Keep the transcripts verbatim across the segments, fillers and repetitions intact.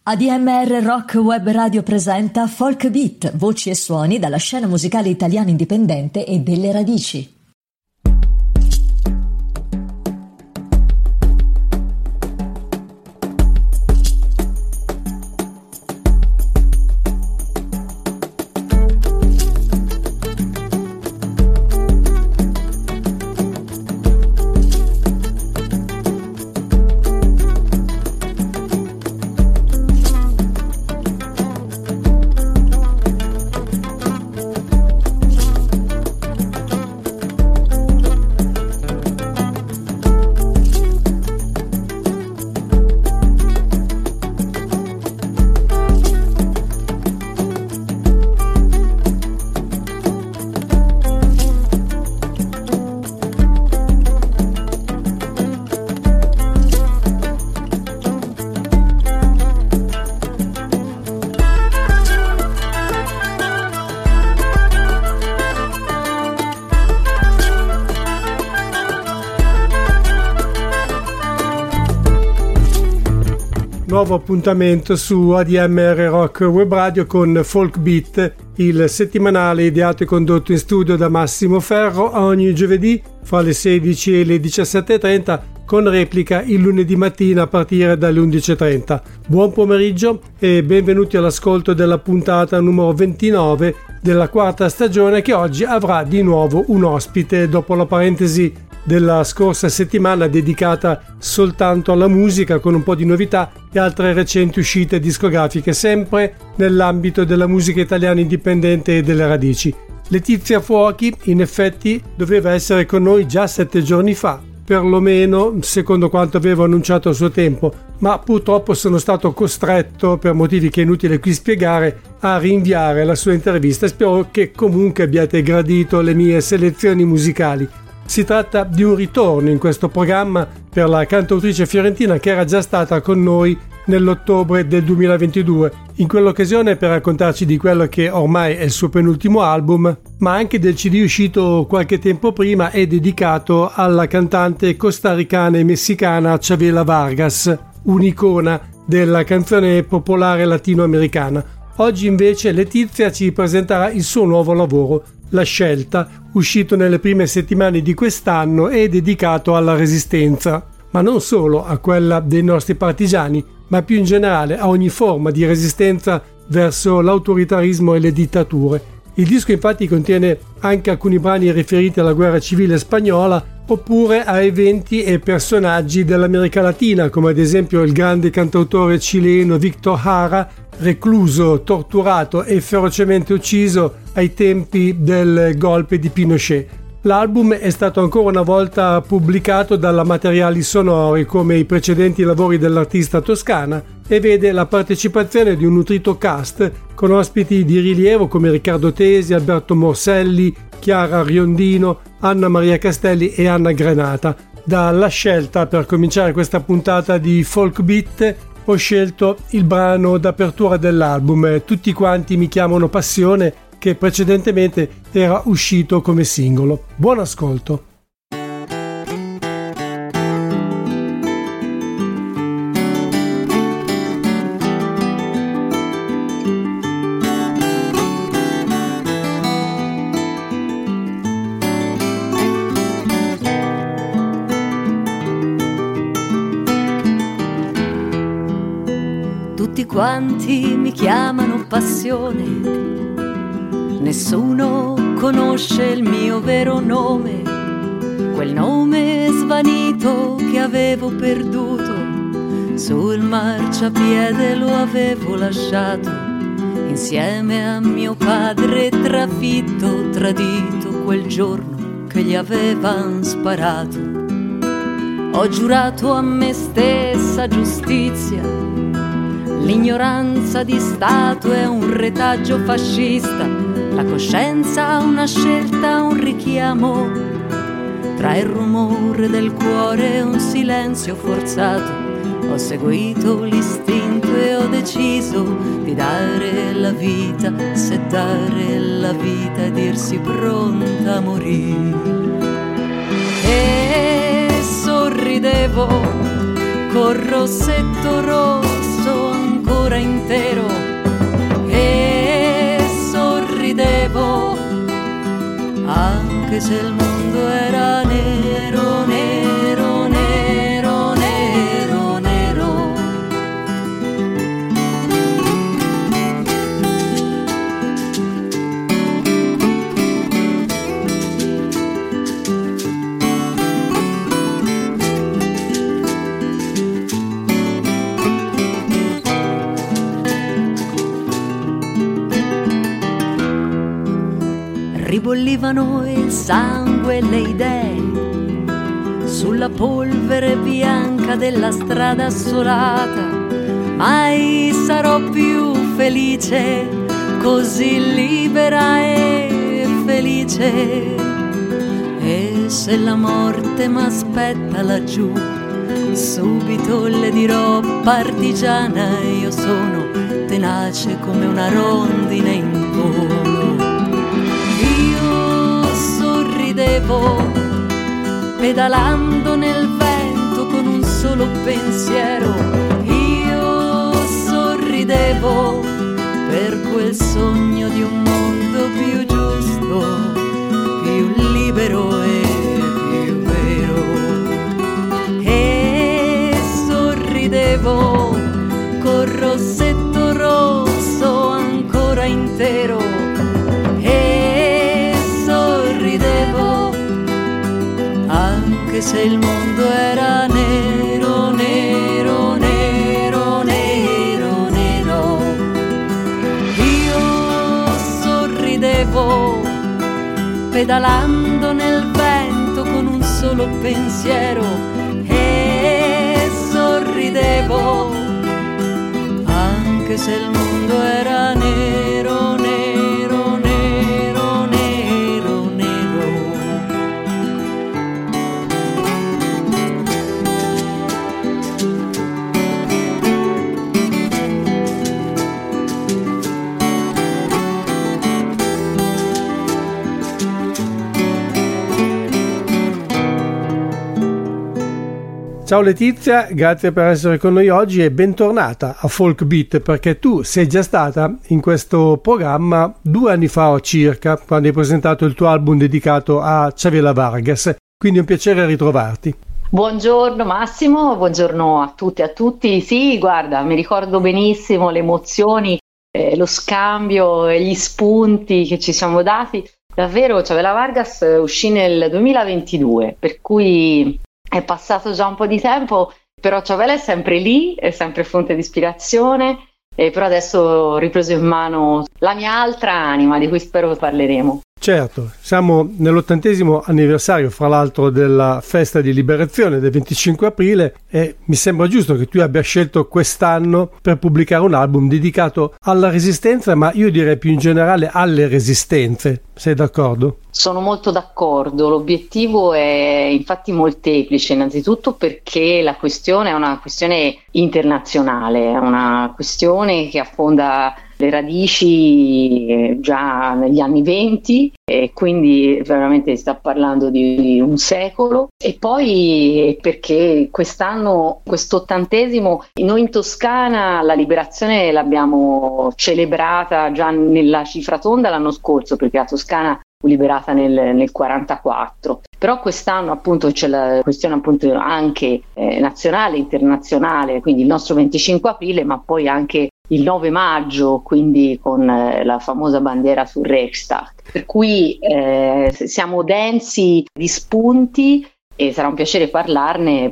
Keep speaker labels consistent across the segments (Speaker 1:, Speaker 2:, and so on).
Speaker 1: A D M R Rock Web Radio presenta Folk Beat, voci e suoni dalla scena musicale italiana indipendente e delle radici.
Speaker 2: Nuovo appuntamento su A D M R Rock Web Radio con Folk Beat, il settimanale ideato e condotto in studio da Massimo Ferro ogni giovedì fra le sedici e le diciassette e trenta, con replica il lunedì mattina a partire dalle undici e trenta. Buon pomeriggio e benvenuti all'ascolto della puntata numero ventinove della quarta stagione, che oggi avrà di nuovo un ospite dopo la parentesi della scorsa settimana dedicata soltanto alla musica, con un po' di novità e altre recenti uscite discografiche, sempre nell'ambito della musica italiana indipendente e delle radici. Letizia Fuochi in effetti doveva essere con noi già sette giorni fa, perlomeno secondo quanto avevo annunciato a suo tempo, ma purtroppo sono stato costretto, per motivi che è inutile qui spiegare, a rinviare la sua intervista. Spero che comunque abbiate gradito le mie selezioni musicali. Si tratta di un ritorno in questo programma per la cantautrice fiorentina che era già stata con noi nell'ottobre del duemilaventidue, in quell'occasione per raccontarci di quello che ormai è il suo penultimo album, ma anche del C D uscito qualche tempo prima e dedicato alla cantante costaricana e messicana Chavela Vargas, un'icona della canzone popolare latinoamericana. Oggi invece Letizia ci presenterà il suo nuovo lavoro, La Scelta, uscito nelle prime settimane di quest'anno e dedicato alla resistenza, ma non solo a quella dei nostri partigiani, ma più in generale a ogni forma di resistenza verso l'autoritarismo e le dittature. Il disco infatti contiene anche alcuni brani riferiti alla guerra civile spagnola oppure a eventi e personaggi dell'America Latina, come ad esempio il grande cantautore cileno Víctor Jara, recluso, torturato e ferocemente ucciso ai tempi del golpe di Pinochet. L'album è stato ancora una volta pubblicato dalla Materiali Sonori, come i precedenti lavori dell'artista toscana, e vede la partecipazione di un nutrito cast con ospiti di rilievo come Riccardo Tesi, Alberto Morselli, Chiara Riondino, Anna Maria Castelli e Anna Granata. Dalla Scelta, per cominciare questa puntata di Folk Beat, ho scelto il brano d'apertura dell'album Tutti quanti mi chiamano Passione, che precedentemente era uscito come singolo. Buon ascolto.
Speaker 3: Tutti quanti mi chiamano Passione, nessuno conosce il mio vero nome, quel nome svanito che avevo perduto, sul marciapiede lo avevo lasciato, insieme a mio padre trafitto, tradito quel giorno che gli avevan sparato. Ho giurato a me stessa giustizia, l'ignoranza di Stato è un retaggio fascista, la coscienza una scelta, un richiamo, tra il rumore del cuore e un silenzio forzato. Ho seguito l'istinto e ho deciso di dare la vita, se dare la vita e dirsi pronta a morire. E sorridevo col rossetto rosso ancora anche se il mondo era nero, nero, nero, nero, nero. Ribollivano il sangue e le idee sulla polvere bianca della strada assolata. Mai sarò più felice, così libera e felice. E se la morte m'aspetta laggiù, subito le dirò partigiana, io sono tenace come una rondine in volo. Sorridevo, pedalando nel vento con un solo pensiero. Io sorridevo per quel sogno di un mondo più giusto, più libero e più vero. E sorridevo col rossetto rosso ancora intero. Anche se il mondo era nero, nero, nero, nero, nero. Io sorridevo, pedalando nel vento con un solo pensiero. E sorridevo, anche se il mondo era nero, nero, nero, nero, nero.
Speaker 2: Ciao Letizia, grazie per essere con noi oggi e bentornata a Folk Beat, perché tu sei già stata in questo programma due anni fa circa, quando hai presentato il tuo album dedicato a Chavela Vargas, quindi è un piacere ritrovarti.
Speaker 4: Buongiorno Massimo, buongiorno a tutti e a tutti. Sì, guarda, mi ricordo benissimo le emozioni, eh, lo scambio e gli spunti che ci siamo dati. Davvero, Chavela Vargas uscì nel duemilaventidue, per cui è passato già un po' di tempo, però Chavela è sempre lì, è sempre fonte di ispirazione, eh, però adesso ho ripreso in mano la mia altra anima, di cui spero parleremo.
Speaker 2: Certo, siamo nell'ottantesimo anniversario, fra l'altro, della festa di liberazione del venticinque aprile e mi sembra giusto che tu abbia scelto quest'anno per pubblicare un album dedicato alla resistenza, ma io direi più in generale alle resistenze. Sei d'accordo?
Speaker 4: Sono molto d'accordo, l'obiettivo è infatti molteplice, innanzitutto perché la questione è una questione internazionale, è una questione che affonda le radici già negli anni venti e quindi veramente si sta parlando di un secolo, e poi perché quest'anno, quest'ottantesimo, noi in Toscana la liberazione l'abbiamo celebrata già nella cifra tonda l'anno scorso, perché la Toscana fu liberata nel, nel quarantaquattro, però quest'anno appunto c'è la questione appunto anche eh, nazionale, internazionale, quindi il nostro venticinque aprile, ma poi anche il nove maggio, quindi con eh, la famosa bandiera sul Reichstag, per cui eh, siamo densi di spunti e sarà un piacere parlarne,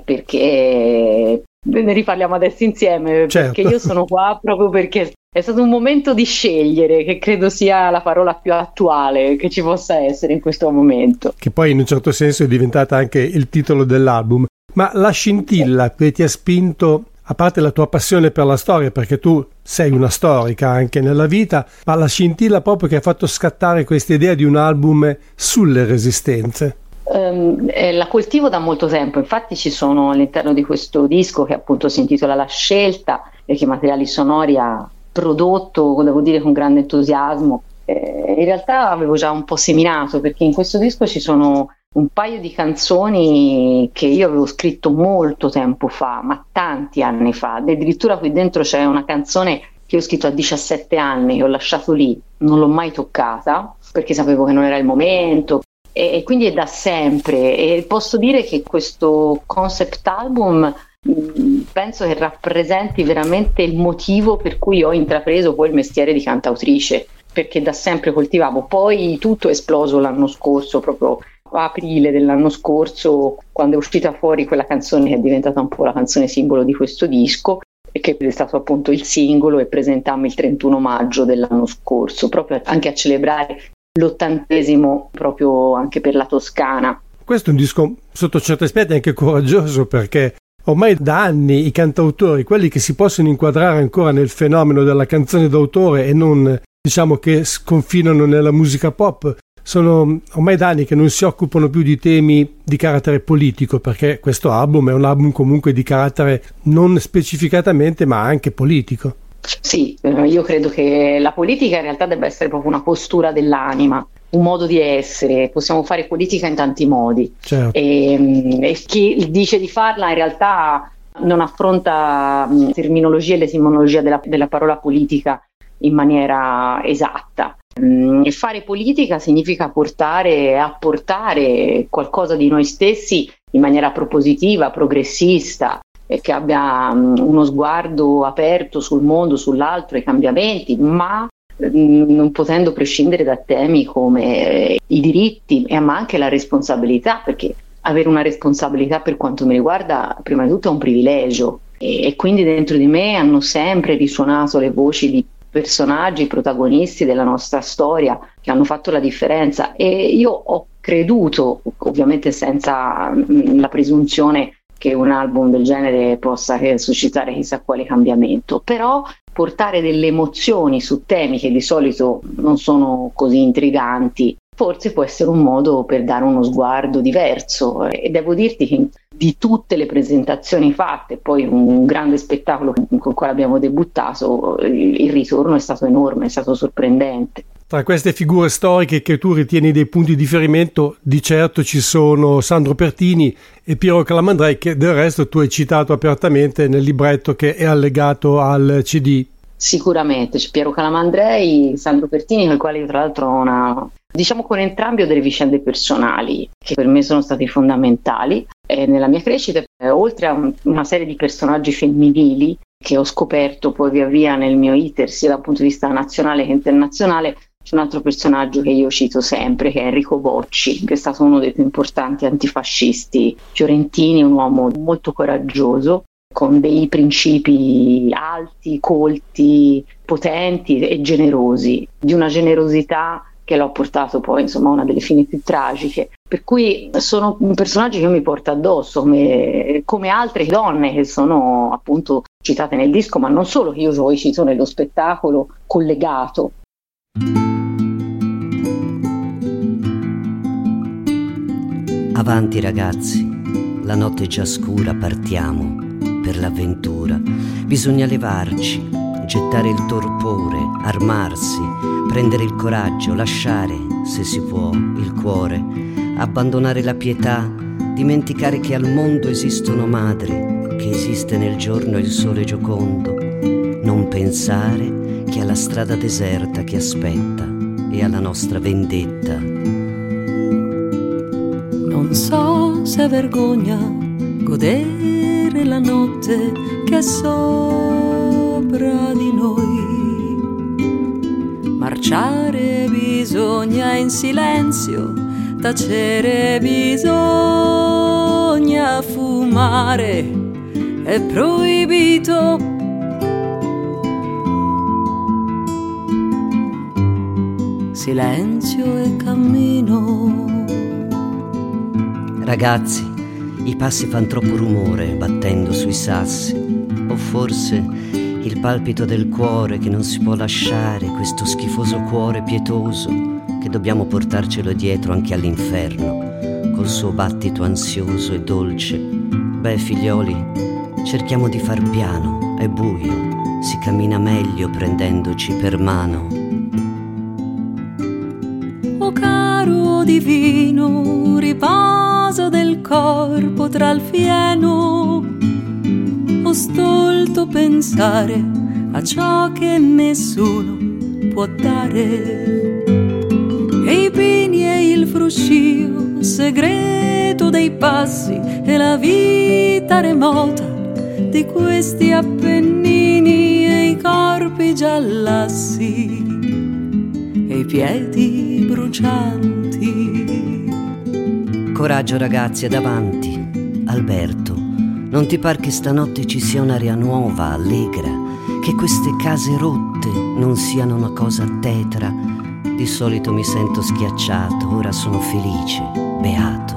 Speaker 4: perché ne riparliamo adesso insieme,
Speaker 2: certo.
Speaker 4: Perché io sono qua proprio perché è stato un momento di scegliere, che credo sia la parola più attuale che ci possa essere in questo momento.
Speaker 2: Che poi in un certo senso è diventata anche il titolo dell'album. Ma la scintilla che ti ha spinto, a parte la tua passione per la storia, perché tu sei una storica anche nella vita, ma la scintilla proprio che ha fatto scattare questa idea di un album sulle resistenze?
Speaker 4: Um, eh, la coltivo da molto tempo, infatti ci sono all'interno di questo disco, che appunto si intitola La Scelta e che materiali sonori ha prodotto, devo dire, con grande entusiasmo. Eh, in realtà avevo già un po' seminato, perché in questo disco ci sono un paio di canzoni che io avevo scritto molto tempo fa, ma tanti anni fa. Addirittura qui dentro c'è una canzone che ho scritto a diciassette anni, ho lasciato lì, non l'ho mai toccata perché sapevo che non era il momento. e, e quindi è da sempre, e posso dire che questo concept album mh, penso che rappresenti veramente il motivo per cui ho intrapreso poi il mestiere di cantautrice, perché da sempre coltivavo. Poi tutto è esploso l'anno scorso, proprio a aprile dell'anno scorso, quando è uscita fuori quella canzone che è diventata un po' la canzone simbolo di questo disco, e che è stato appunto il singolo, e presentammo il trentuno maggio dell'anno scorso, proprio anche a celebrare l'ottantesimo proprio anche per la Toscana.
Speaker 2: Questo è un disco sotto certi aspetti anche coraggioso, perché ormai da anni i cantautori, quelli che si possono inquadrare ancora nel fenomeno della canzone d'autore e non, diciamo, che sconfinano nella musica pop, sono ormai da anni che non si occupano più di temi di carattere politico, perché questo album è un album comunque di carattere non specificatamente ma anche politico.
Speaker 4: Sì, io credo che la politica in realtà debba essere proprio una postura dell'anima, un modo di essere. Possiamo fare politica in tanti modi,
Speaker 2: certo.
Speaker 4: e, e chi dice di farla in realtà non affronta la terminologia e l'etimologia della, della parola politica in maniera esatta. E fare politica significa portare, apportare qualcosa di noi stessi in maniera propositiva, progressista, e che abbia uno sguardo aperto sul mondo, sull'altro, ai cambiamenti, ma non potendo prescindere da temi come i diritti, ma anche la responsabilità, perché avere una responsabilità, per quanto mi riguarda, prima di tutto è un privilegio, e, e quindi dentro di me hanno sempre risuonato le voci di personaggi protagonisti della nostra storia che hanno fatto la differenza, e io ho creduto, ovviamente senza la presunzione che un album del genere possa suscitare chissà quale cambiamento, però portare delle emozioni su temi che di solito non sono così intriganti forse può essere un modo per dare uno sguardo diverso. E devo dirti che di tutte le presentazioni fatte, poi un grande spettacolo con il quale abbiamo debuttato, il ritorno è stato enorme, è stato sorprendente.
Speaker 2: Tra queste figure storiche che tu ritieni dei punti di riferimento, di certo ci sono Sandro Pertini e Piero Calamandrei, che del resto tu hai citato apertamente nel libretto che è allegato al C D.
Speaker 4: Sicuramente c'è Piero Calamandrei, Sandro Pertini, con il quale io tra l'altro ho una, diciamo con entrambi ho delle vicende personali che per me sono stati fondamentali eh, nella mia crescita, eh, oltre a un, una serie di personaggi femminili che ho scoperto poi via via nel mio iter, sia dal punto di vista nazionale che internazionale. C'è un altro personaggio che io cito sempre, che è Enrico Bocci, che è stato uno dei più importanti antifascisti fiorentini, un uomo molto coraggioso, con dei principi alti, colti, potenti e generosi, di una generosità che l'ho portato poi insomma a una delle fini più tragiche, per cui sono personaggi che io mi porto addosso, come, come altre donne che sono appunto citate nel disco, ma non solo, che io poi cito nello spettacolo collegato.
Speaker 5: Avanti ragazzi, la notte è già scura, partiamo per l'avventura. Bisogna levarci, gettare il torpore, armarsi, prendere il coraggio, lasciare, se si può, il cuore, abbandonare la pietà, dimenticare che al mondo esistono madri, che esiste nel giorno il sole giocondo, non pensare che alla strada deserta che aspetta e alla nostra vendetta.
Speaker 3: Non so se vergogna godere la notte che è sopra di noi. Marciare bisogna in silenzio, tacere bisogna, fumare è proibito. Silenzio e cammino.
Speaker 5: Ragazzi, i passi fan troppo rumore battendo sui sassi, o forse il palpito del cuore che non si può lasciare, questo schifoso cuore pietoso che dobbiamo portarcelo dietro anche all'inferno, col suo battito ansioso e dolce. Beh, figlioli, cerchiamo di far piano, è buio, si cammina meglio prendendoci per mano.
Speaker 3: O caro divino riposo del corpo tra il fieno, o stolto pensare a ciò che nessuno può dare, e i pini e il il fruscio segreto dei passi e la vita remota di questi Appennini e i corpi giallassi e i piedi brucianti.
Speaker 5: Coraggio ragazzi, ed avanti. Alberto, non ti par che stanotte ci sia un'aria nuova, allegra, che queste case rotte non siano una cosa tetra? Di solito mi sento schiacciato, ora sono felice, beato.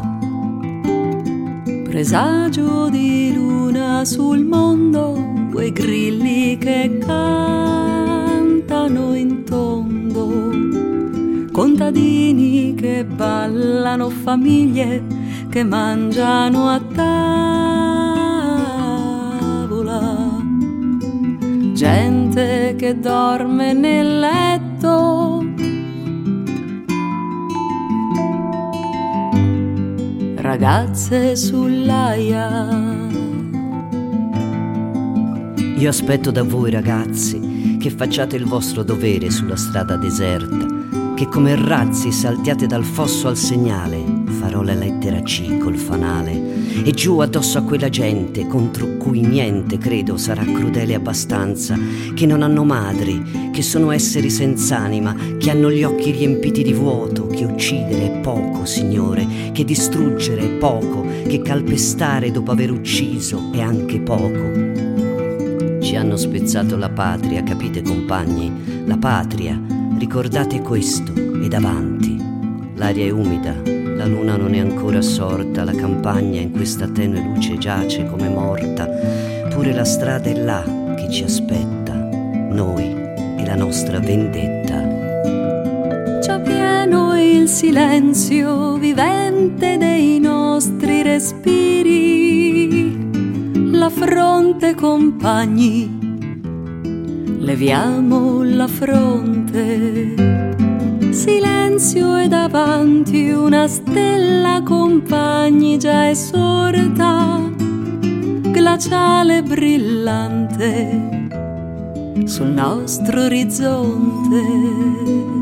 Speaker 3: Presagio di luna sul mondo, quei grilli che cantano in tondo, contadini che ballano, famiglie che mangiano a tavola, gente che dorme nel letto, ragazze sull'aia.
Speaker 5: Io aspetto da voi ragazzi che facciate il vostro dovere sulla strada deserta, che come razzi saltiate dal fosso al segnale. Farò la lettera C col fanale e giù addosso a quella gente contro cui niente, credo, sarà crudele abbastanza, che non hanno madri, che sono esseri senz'anima, che hanno gli occhi riempiti di vuoto, che uccidere è poco, Signore, che distruggere è poco, che calpestare dopo aver ucciso è anche poco. Ci hanno spezzato la patria, capite compagni? La patria, ricordate questo, ed avanti. L'aria è umida, la luna non è ancora sorta, la campagna in questa tenue luce giace come morta, pure la strada è là che ci aspetta, noi e la nostra vendetta.
Speaker 3: Già pieno il silenzio vivente dei nostri respiri, la fronte compagni, leviamo la fronte. Silenzio e davanti una stella compagni già è sorta, glaciale brillante sul nostro orizzonte.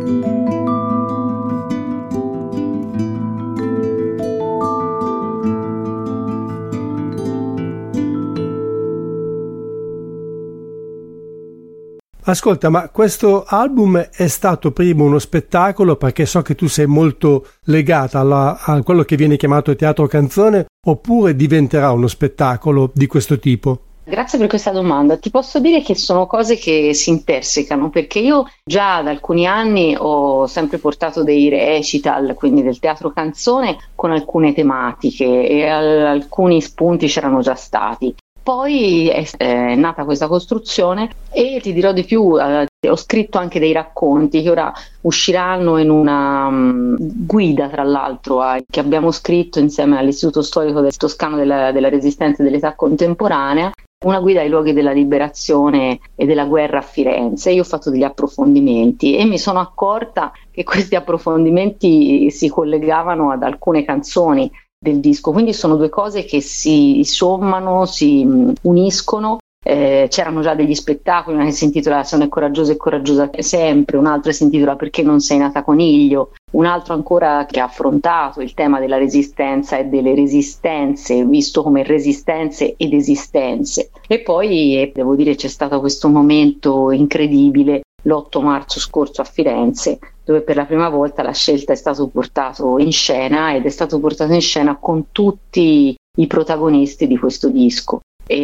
Speaker 2: Ascolta, ma questo album è stato prima uno spettacolo, perché so che tu sei molto legata alla, a quello che viene chiamato teatro canzone, oppure diventerà uno spettacolo di questo tipo?
Speaker 4: Grazie per questa domanda. Ti posso dire che sono cose che si intersecano, perché io già da alcuni anni ho sempre portato dei recital, quindi del teatro canzone, con alcune tematiche, e al- alcuni spunti c'erano già stati. Poi è, è nata questa costruzione e ti dirò di più, eh, ho scritto anche dei racconti che ora usciranno in una um, guida, tra l'altro, eh, che abbiamo scritto insieme all'Istituto Storico del Toscano della, della Resistenza e dell'Età Contemporanea, una guida ai luoghi della liberazione e della guerra a Firenze. Io ho fatto degli approfondimenti e mi sono accorta che questi approfondimenti si collegavano ad alcune canzoni del disco, quindi sono due cose che si sommano, si uniscono. Eh, c'erano già degli spettacoli, una che si intitola Sono coraggiosa e coraggiosa sempre, un'altra si intitola Perché non sei nata coniglio, un altro ancora che ha affrontato il tema della resistenza e delle resistenze, visto come resistenze ed esistenze. E poi eh, devo dire c'è stato questo momento incredibile l'otto marzo scorso a Firenze, dove per la prima volta la scelta è stato portato in scena ed è stato portato in scena con tutti i protagonisti di questo disco.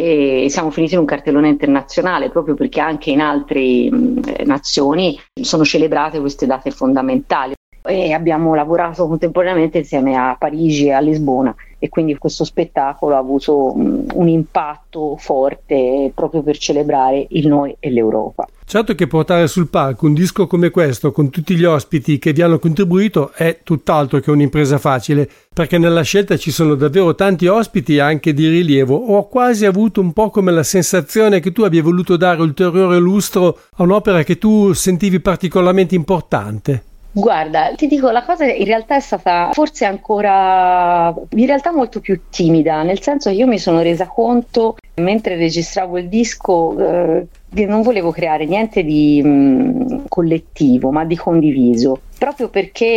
Speaker 4: E siamo finiti in un cartellone internazionale proprio perché anche in altre mh, nazioni sono celebrate queste date fondamentali, e abbiamo lavorato contemporaneamente insieme a Parigi e a Lisbona, e quindi questo spettacolo ha avuto mh, un impatto forte proprio per celebrare il noi e l'Europa.
Speaker 2: Certo che portare sul palco un disco come questo con tutti gli ospiti che vi hanno contribuito è tutt'altro che un'impresa facile, perché nella scelta ci sono davvero tanti ospiti anche di rilievo. Ho quasi avuto un po' come la sensazione che tu abbia voluto dare ulteriore lustro a un'opera che tu sentivi particolarmente importante.
Speaker 4: Guarda, ti dico, la cosa in realtà è stata forse ancora in realtà molto più timida, nel senso che io mi sono resa conto mentre registravo il disco eh, che non volevo creare niente di mh, collettivo, ma di condiviso, proprio perché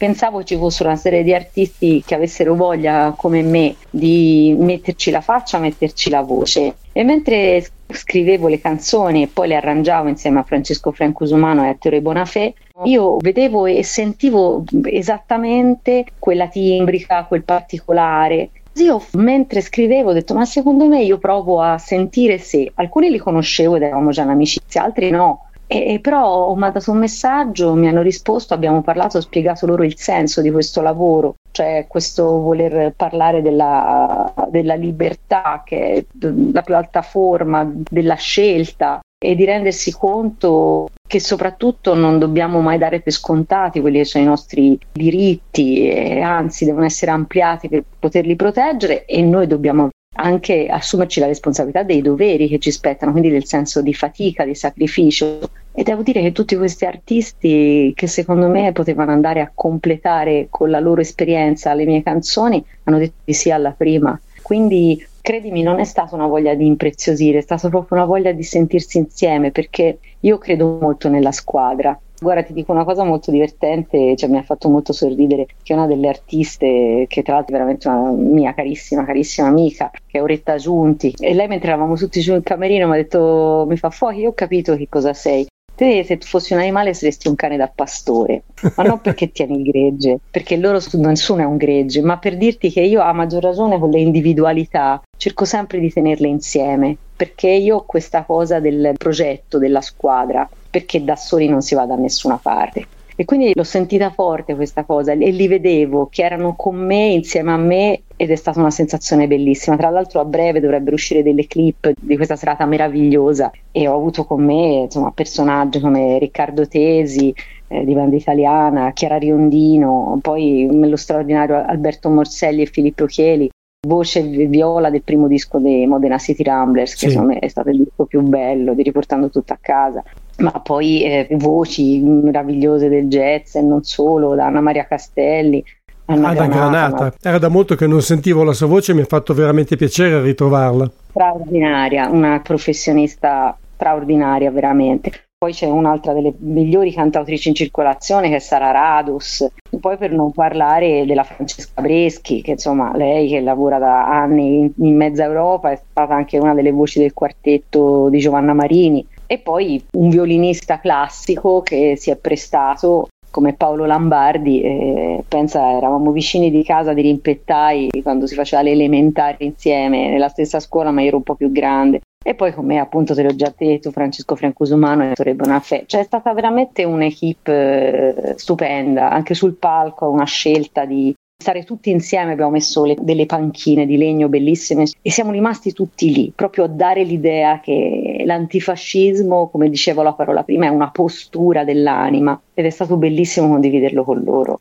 Speaker 4: pensavo ci fossero una serie di artisti che avessero voglia come me di metterci la faccia, metterci la voce, e mentre scrivevo le canzoni e poi le arrangiavo insieme a Francesco Francusumano e a Ettore Bonafè, io vedevo e sentivo esattamente quella timbrica, quel particolare. Io mentre scrivevo ho detto, ma secondo me io provo a sentire se alcuni li conoscevo ed eravamo già in amicizia, altri no. E, e però ho mandato un messaggio, mi hanno risposto, abbiamo parlato, ho spiegato loro il senso di questo lavoro, cioè questo voler parlare della, della libertà, che è la più alta forma della scelta, e di rendersi conto che soprattutto non dobbiamo mai dare per scontati quelli che sono i nostri diritti, e anzi devono essere ampliati per poterli proteggere, e noi dobbiamo anche assumerci la responsabilità dei doveri che ci spettano, quindi del senso di fatica, di sacrificio. E devo dire che tutti questi artisti, che secondo me potevano andare a completare con la loro esperienza le mie canzoni, hanno detto di sì alla prima. Quindi credimi, non è stata una voglia di impreziosire, è stata proprio una voglia di sentirsi insieme, perché io credo molto nella squadra. Guarda, ti dico una cosa molto divertente, cioè mi ha fatto molto sorridere, che una delle artiste, che tra l'altro è veramente una mia carissima, carissima amica, che è Oretta Giunti, e lei mentre eravamo tutti giù in camerino mi ha detto, mi fa, Fuochi, io ho capito che cosa sei. Te, se tu fossi un animale, saresti un cane da pastore, ma non perché tieni il gregge, perché loro, nessuno è un gregge, ma per dirti che io, a maggior ragione, con le individualità cerco sempre di tenerle insieme, perché io ho questa cosa del progetto, della squadra, perché da soli non si va da nessuna parte. E quindi l'ho sentita forte questa cosa, e li vedevo che erano con me, insieme a me, ed è stata una sensazione bellissima. Tra l'altro a breve dovrebbero uscire delle clip di questa serata meravigliosa, e ho avuto con me insomma personaggi come Riccardo Tesi eh, di Banda Italiana, Chiara Riondino, poi nello straordinario Alberto Morselli e Filippo Chieli, voce viola del primo disco dei Modena City Ramblers, che sì, secondo me è stato il disco più bello di Riportando tutto a casa, ma poi eh, voci meravigliose del jazz e non solo, da Anna Maria Castelli, Anna
Speaker 2: Anna Granata, Granata. Era da molto che non sentivo la sua voce, mi ha fatto veramente piacere ritrovarla.
Speaker 4: Straordinaria, una professionista straordinaria veramente. Poi c'è un'altra delle migliori cantautrici in circolazione, che è Sara Rados. Poi, per non parlare della Francesca Breschi, che insomma lei, che lavora da anni in, in mezza Europa, è stata anche una delle voci del quartetto di Giovanna Marini. E poi un violinista classico che si è prestato, come Paolo Lambardi, eh, pensa, eravamo vicini di casa, di rimpettai, quando si faceva le elementari insieme nella stessa scuola, ma ero un po' più grande. E poi con me, appunto, te l'ho già detto, Francesco Francusumano e Ettore Bonafè. Cioè è stata veramente un'equipe eh, stupenda, anche sul palco, una scelta di stare tutti insieme. Abbiamo messo le, delle panchine di legno bellissime e siamo rimasti tutti lì, proprio a dare l'idea che l'antifascismo, come dicevo la parola prima, è una postura dell'anima, ed è stato bellissimo condividerlo con loro.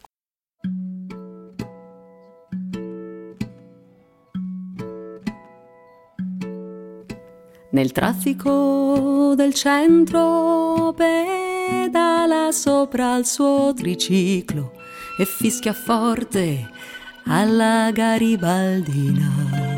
Speaker 3: Nel traffico del centro pedala sopra il suo triciclo e fischia forte alla garibaldina.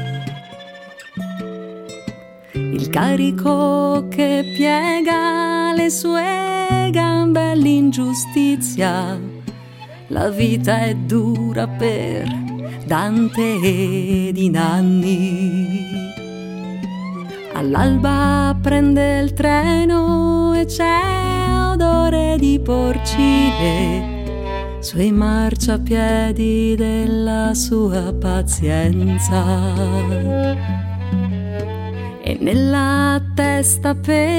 Speaker 3: Il carico che piega le sue gambe all'ingiustizia. La vita è dura per Dante ed i Nanni. All'alba prende il treno e c'è odore di porcine sui marciapiedi della sua pazienza. E nella testa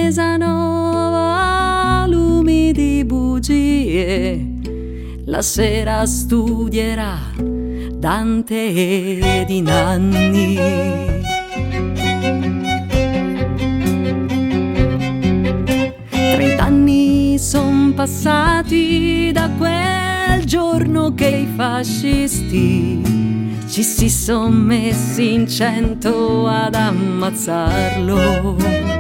Speaker 3: pesano volumi di bugie. La sera studierà Dante ed i Nanni. Trent'anni son passati da quel giorno che i fascisti ci si son messi in cento ad ammazzarlo,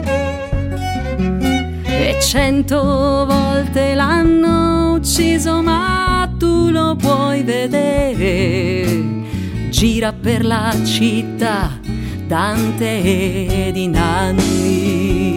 Speaker 3: e cento volte l'hanno ucciso, ma tu lo puoi vedere. Gira per la città Dante ed i Nanni.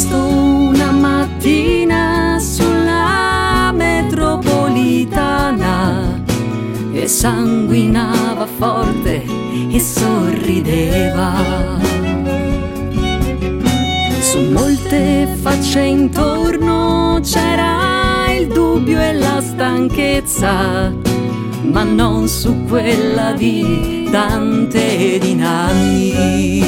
Speaker 3: visto una mattina sulla metropolitana e sanguinava forte e sorrideva. Su molte facce intorno c'era il dubbio e la stanchezza, ma non su quella di Dante e di Nanni.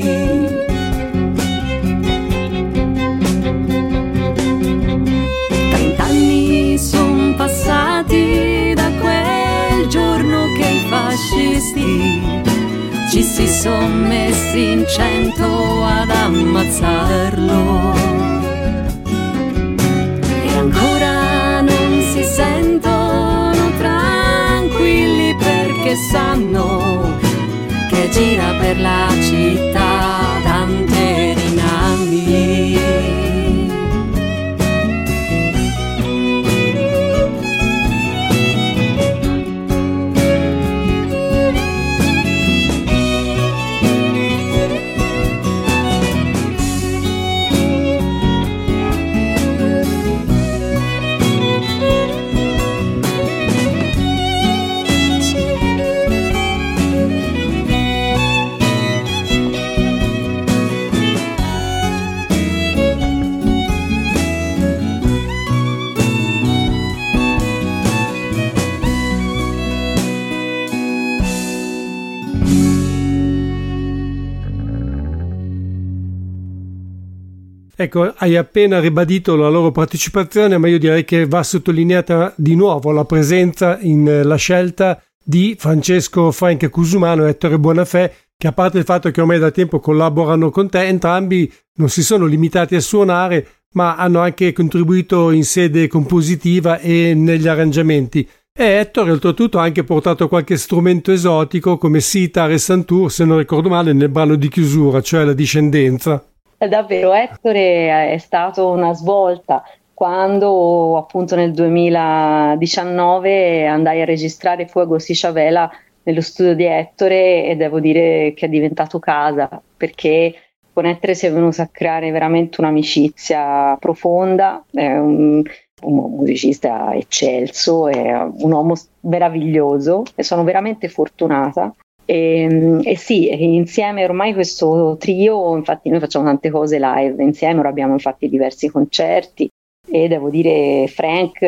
Speaker 3: Trent'anni son passati da quel giorno che i fascisti ci si son messi in cento ad ammazzarlo, e ancora non si sentono tranquilli perché sanno che gira per la città Dante di Nanni.
Speaker 2: Ecco, hai appena ribadito la loro partecipazione, ma io direi che va sottolineata di nuovo la presenza in la scelta di Francesco Frank Cusumano e Ettore Bonafè, che a parte il fatto che ormai da tempo collaborano con te, entrambi non si sono limitati a suonare, ma hanno anche contribuito in sede compositiva e negli arrangiamenti. E Ettore oltretutto ha anche portato qualche strumento esotico come sitar e santur, se non ricordo male, nel brano di chiusura, cioè La discendenza.
Speaker 4: Davvero, Ettore è stato una svolta. Quando appunto nel duemiladiciannove andai a registrare Fuego si Chavela nello studio di Ettore, e devo dire che è diventato casa, perché con Ettore si è venuta a creare veramente un'amicizia profonda. È un, un musicista eccelso, è un uomo meraviglioso e sono veramente fortunata. E, e sì, insieme ormai questo trio, infatti noi facciamo tante cose live insieme, ora abbiamo infatti diversi concerti, e devo dire Frank,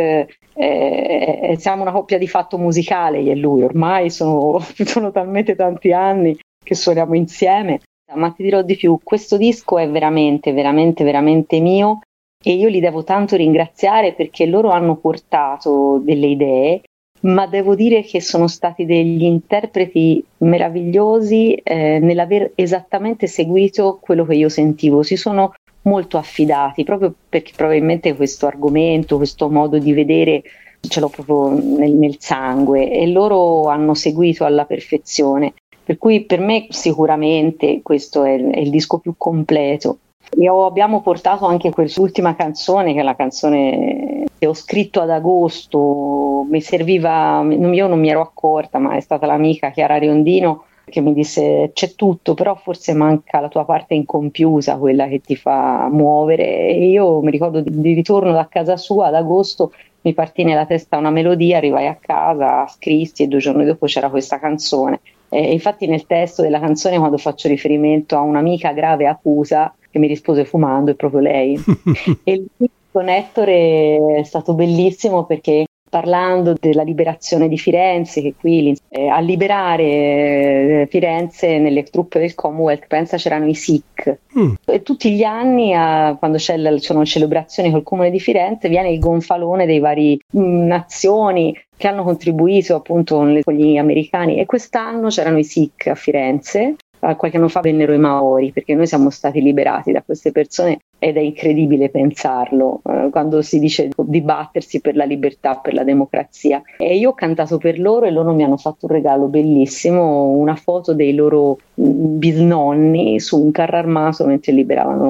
Speaker 4: eh, siamo una coppia di fatto musicale io e lui, ormai sono, sono talmente tanti anni che suoniamo insieme, ma ti dirò di più, questo disco è veramente veramente veramente mio, e io li devo tanto ringraziare perché loro hanno portato delle idee, ma devo dire che sono stati degli interpreti meravigliosi eh, nell'aver esattamente seguito quello che io sentivo. Si sono molto affidati, proprio perché probabilmente questo argomento, questo modo di vedere ce l'ho proprio nel, nel sangue, e loro hanno seguito alla perfezione. Per cui per me sicuramente questo è il, è il disco più completo. E ho, abbiamo portato anche quest'ultima canzone, che è la canzone che ho scritto ad agosto, mi serviva, io non mi ero accorta, ma è stata l'amica Chiara Riondino che mi disse c'è tutto, però forse manca la tua parte incompiuta, quella che ti fa muovere, e io mi ricordo di, di ritorno da casa sua ad agosto, mi partì nella testa una melodia, arrivai a casa, scrissi e due giorni dopo c'era questa canzone. E infatti nel testo della canzone, quando faccio riferimento a un'amica grave accusa che mi rispose fumando, è proprio lei. E il con Ettore è stato bellissimo perché, parlando della liberazione di Firenze, che qui eh, a liberare eh, Firenze nelle truppe del Commonwealth, pensa c'erano i Sikh, mm. e tutti gli anni a, quando c'è la, sono celebrazioni col Comune di Firenze viene il gonfalone dei vari mh, nazioni che hanno contribuito appunto con gli americani, e quest'anno c'erano i Sikh a Firenze. Qualche anno fa vennero i Maori, perché noi siamo stati liberati da queste persone, ed è incredibile pensarlo eh, quando si dice di battersi per la libertà, per la democrazia. E io ho cantato per loro e loro mi hanno fatto un regalo bellissimo, una foto dei loro bisnonni su un carro armato mentre liberavano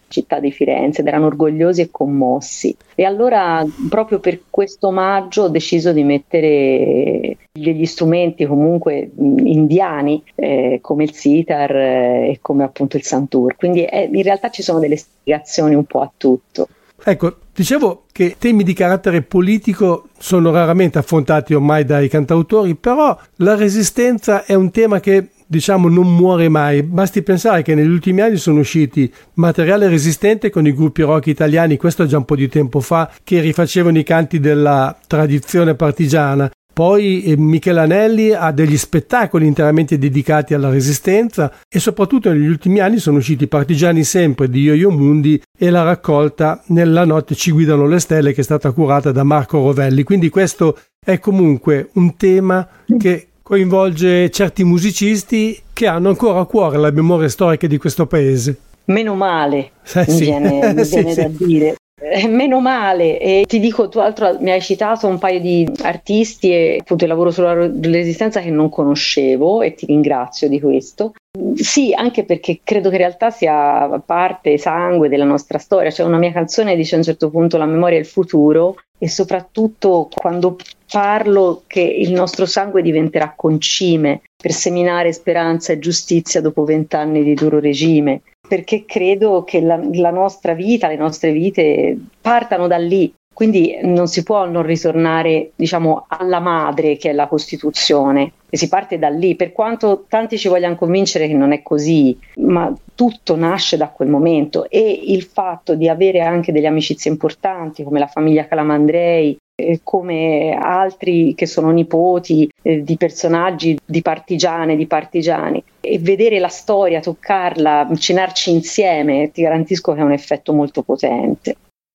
Speaker 4: città di Firenze ed erano orgogliosi e commossi. E allora proprio per questo omaggio ho deciso di mettere degli strumenti comunque indiani eh, come il sitar eh, e come appunto il santur, quindi eh, in realtà ci sono delle spiegazioni un po' a tutto.
Speaker 2: Ecco, dicevo che temi di carattere politico sono raramente affrontati ormai dai cantautori, però la resistenza è un tema che, diciamo, non muore mai. Basti pensare che negli ultimi anni sono usciti materiale resistente con i gruppi rock italiani, questo già un po' di tempo fa, che rifacevano i canti della tradizione partigiana. Poi eh, Michele Anelli ha degli spettacoli interamente dedicati alla resistenza e soprattutto negli ultimi anni sono usciti Partigiani sempre di Yo-Yo Mundi e la raccolta Nella notte ci guidano le stelle, che è stata curata da Marco Rovelli. Quindi questo è comunque un tema che coinvolge certi musicisti che hanno ancora a cuore la memoria storica di questo paese.
Speaker 4: Meno male,
Speaker 2: eh,
Speaker 4: mi
Speaker 2: sì.
Speaker 4: viene, mi
Speaker 2: sì,
Speaker 4: viene
Speaker 2: sì.
Speaker 4: da dire. Eh, meno male, e ti dico, tu altro mi hai citato un paio di artisti e appunto il lavoro sulla resistenza che non conoscevo e ti ringrazio di questo. Sì, anche perché credo che in realtà sia parte sangue della nostra storia. C'è una mia canzone che dice a un certo punto la memoria è il futuro, e soprattutto quando parlo che il nostro sangue diventerà concime per seminare speranza e giustizia dopo vent'anni di duro regime, perché credo che la, la nostra vita, le nostre vite partano da lì, quindi non si può non ritornare, diciamo, alla madre che è la Costituzione, e si parte da lì, per quanto tanti ci vogliano convincere che non è così, ma tutto nasce da quel momento. E il fatto di avere anche delle amicizie importanti come la famiglia Calamandrei, eh, come altri che sono nipoti eh, di personaggi, di partigiane, di partigiani, e vedere la storia, toccarla, cenarci insieme, ti garantisco che è un effetto molto potente.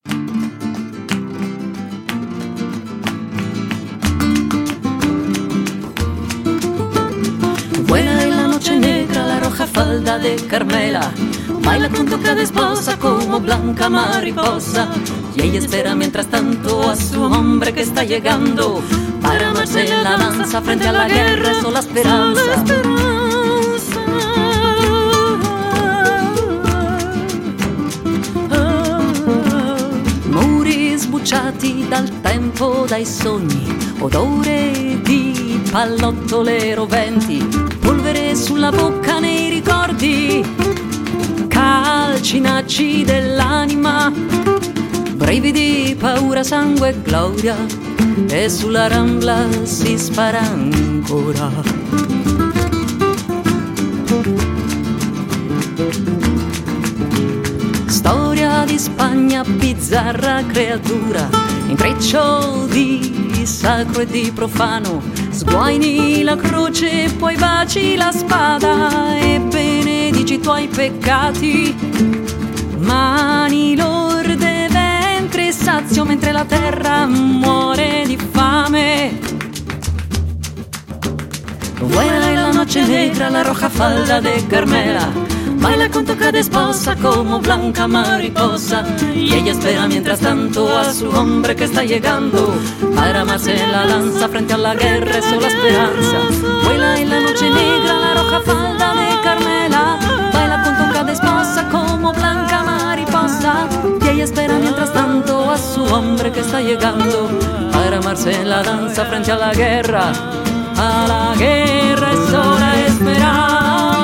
Speaker 3: Buena es la noche negra, la roja falda de Carmela, baila con toca de esposa como blanca mariposa, y ella espera mientras tanto a su hombre que está llegando para amarse en la danza frente a la guerra, es sola esperanza. Muri sbucciati dal tempo, dai sogni, odore di pallottole roventi, polvere sulla bocca nei ricordi, calcinacci dell'anima, brividi, paura, sangue e gloria, e sulla Rambla si spara ancora. Storia di Spagna, bizzarra creatura, intreccio di sacro e di profano, sguaini la croce, poi baci la spada e benedici i tuoi peccati, mani lorde, ventre sazio mentre la terra muore di fame. Buena es la noche negra, la roja falda de Carmela, baila con toca de esposa como blanca mariposa, y ella espera mientras tanto a su hombre que está llegando para amarse en la danza frente a la guerra, es sola esperanza. Vuela en la noche negra la roja falda de Carmela, baila con toca de esposa como blanca mariposa, y ella espera mientras tanto a su hombre que está llegando para amarse en la danza frente a la guerra, a la guerra, es sola esperanza.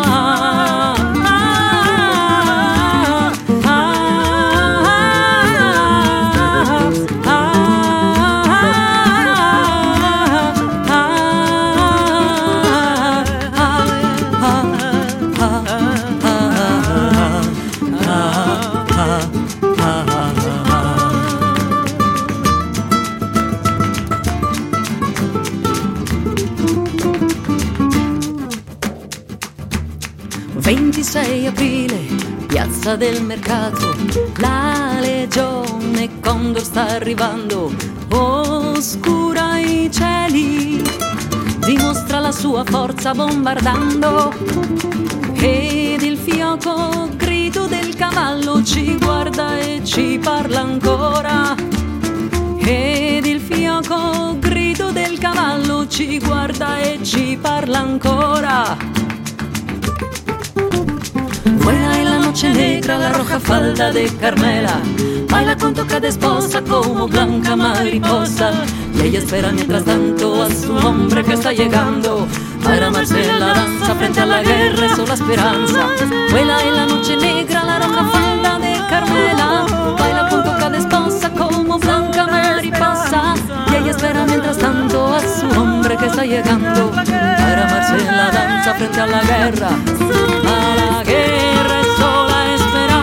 Speaker 3: ventisei aprile, piazza del mercato, la legione Condor sta arrivando, oscura i cieli, dimostra la sua forza bombardando, ed il fioco grido del cavallo ci guarda e ci parla ancora, ed il fioco grido del cavallo ci guarda e ci parla ancora. Buena è la noche negra, la roja falda de Carmela baila con toca de esposa como blanca mariposa. Y ella espera mientras tanto a su hombre que está llegando para amarse en la danza frente a la guerra, es la esperanza. Vuela en la noche negra la roja falda de Carmela, baila con toca de esposa como blanca mariposa. Y ella espera mientras tanto a su hombre que está llegando para amarse en la danza frente a la guerra. A la guerra es sola esperanza.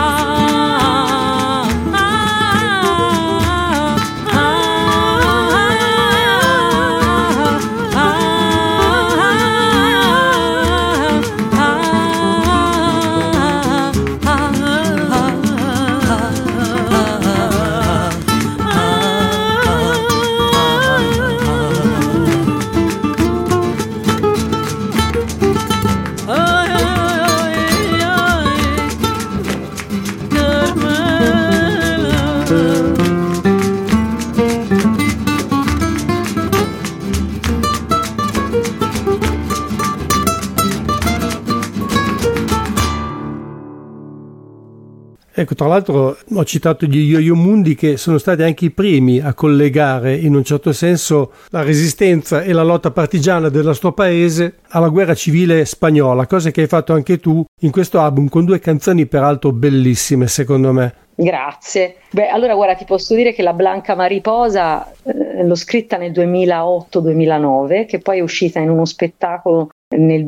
Speaker 2: Ecco, tra l'altro ho citato gli Yo-Yo Mundi, che sono stati anche i primi a collegare in un certo senso la resistenza e la lotta partigiana del nostro paese alla guerra civile spagnola, cosa che hai fatto anche tu in questo album con due canzoni peraltro bellissime secondo me.
Speaker 4: Grazie. Beh, allora guarda, ti posso dire che La Blanca Mariposa eh, l'ho scritta nel duemilaotto duemilanove, che poi è uscita in uno spettacolo nel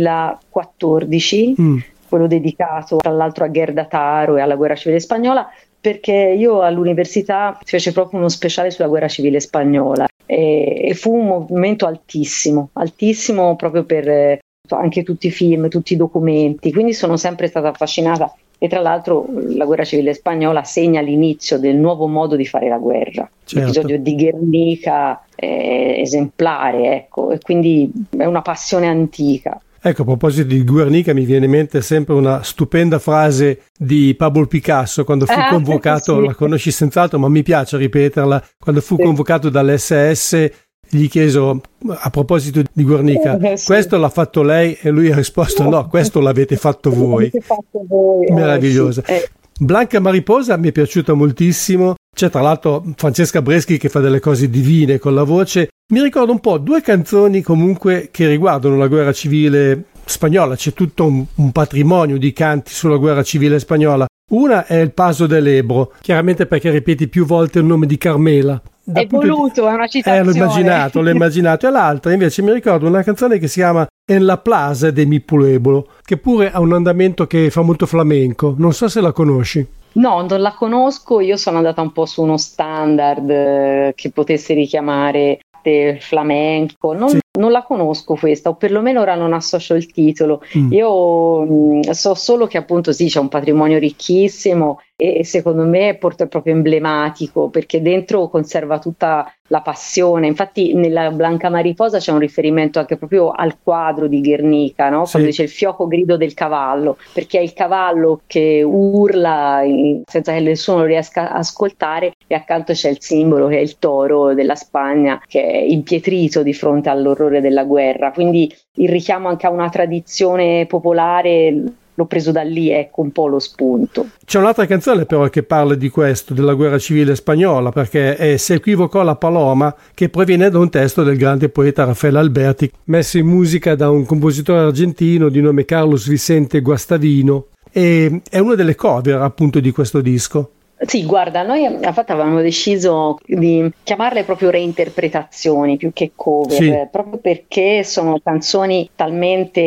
Speaker 4: duemilaquattordici, mm. quello dedicato tra l'altro a Gherdataro e alla guerra civile spagnola, perché io all'università fece proprio uno speciale sulla guerra civile spagnola e, e fu un movimento altissimo, altissimo proprio per eh, anche tutti i film, tutti i documenti, quindi sono sempre stata affascinata. E tra l'altro la guerra civile spagnola segna l'inizio del nuovo modo di fare la guerra. Certo. L'episodio di Guernica è esemplare, ecco, e quindi è una passione antica.
Speaker 2: Ecco, a proposito di Guernica mi viene in mente sempre una stupenda frase di Pablo Picasso quando fu ah, convocato, sì. La conosci senz'altro ma mi piace ripeterla, quando fu sì. convocato dall'esse esse gli chiesero a proposito di Guernica, eh, sì. questo l'ha fatto lei? E lui ha risposto no, questo l'avete fatto voi. L'avete fatto voi. Meravigliosa. Eh, sì. eh. Blanca Mariposa mi è piaciuta moltissimo, c'è tra l'altro Francesca Breschi che fa delle cose divine con la voce. Mi ricordo un po' due canzoni comunque che riguardano la guerra civile spagnola, c'è tutto un, un patrimonio di canti sulla guerra civile spagnola. Una è Il Paso del Ebro, chiaramente perché ripeti più volte il nome di Carmela.
Speaker 4: Da è voluto, di... è una citazione.
Speaker 2: Eh, l'ho immaginato, l'ho immaginato. E l'altra invece mi ricordo una canzone che si chiama En la Plaza de mi Pueblo, che pure ha un andamento che fa molto flamenco. Non so se la conosci.
Speaker 4: No, non la conosco, io sono andata un po' su uno standard eh, che potesse richiamare flamenco, non, sì. non la conosco questa, o perlomeno ora non associo il titolo. Mm. Io mh, so solo che appunto sì, c'è un patrimonio ricchissimo e secondo me è proprio emblematico perché dentro conserva tutta la passione. Infatti nella Blanca Mariposa c'è un riferimento anche proprio al quadro di Guernica, no? Quando sì. dice il fioco grido del cavallo, perché è il cavallo che urla senza che nessuno lo riesca a ascoltare e accanto c'è il simbolo che è il toro della Spagna che è impietrito di fronte all'orrore della guerra, quindi il richiamo anche a una tradizione popolare l'ho preso da lì, ecco un po' lo spunto.
Speaker 2: C'è un'altra canzone però che parla di questo, della guerra civile spagnola, perché è Se equivocò la Paloma, che proviene da un testo del grande poeta Rafael Alberti, messo in musica da un compositore argentino di nome Carlos Vicente Guastavino, e è una delle cover appunto di questo disco.
Speaker 4: Sì, guarda, noi infatti avevamo deciso di chiamarle proprio reinterpretazioni più che cover, sì. proprio perché sono canzoni talmente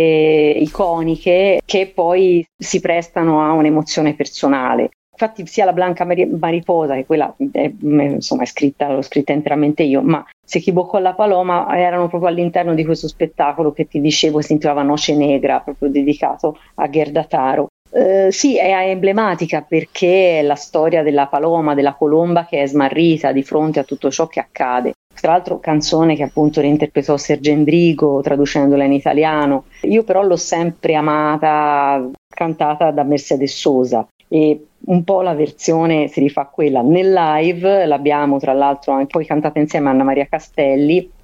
Speaker 4: iconiche che poi si prestano a un'emozione personale. Infatti sia la Blanca Mariposa, che quella è, insomma è scritta, l'ho scritta interamente io, ma Se equivocò la Paloma erano proprio all'interno di questo spettacolo che ti dicevo, si intitolava Noce Negra, proprio dedicato a Gherdataro. Uh, sì, è emblematica perché è la storia della paloma, della colomba che è smarrita di fronte a tutto ciò che accade. Tra l'altro canzone che appunto reinterpretò Sergio Endrigo traducendola in italiano. Io però l'ho sempre amata, cantata da Mercedes Sosa e un po' la versione si rifà quella nel live, l'abbiamo tra l'altro anche poi cantata insieme a Anna Maria Castelli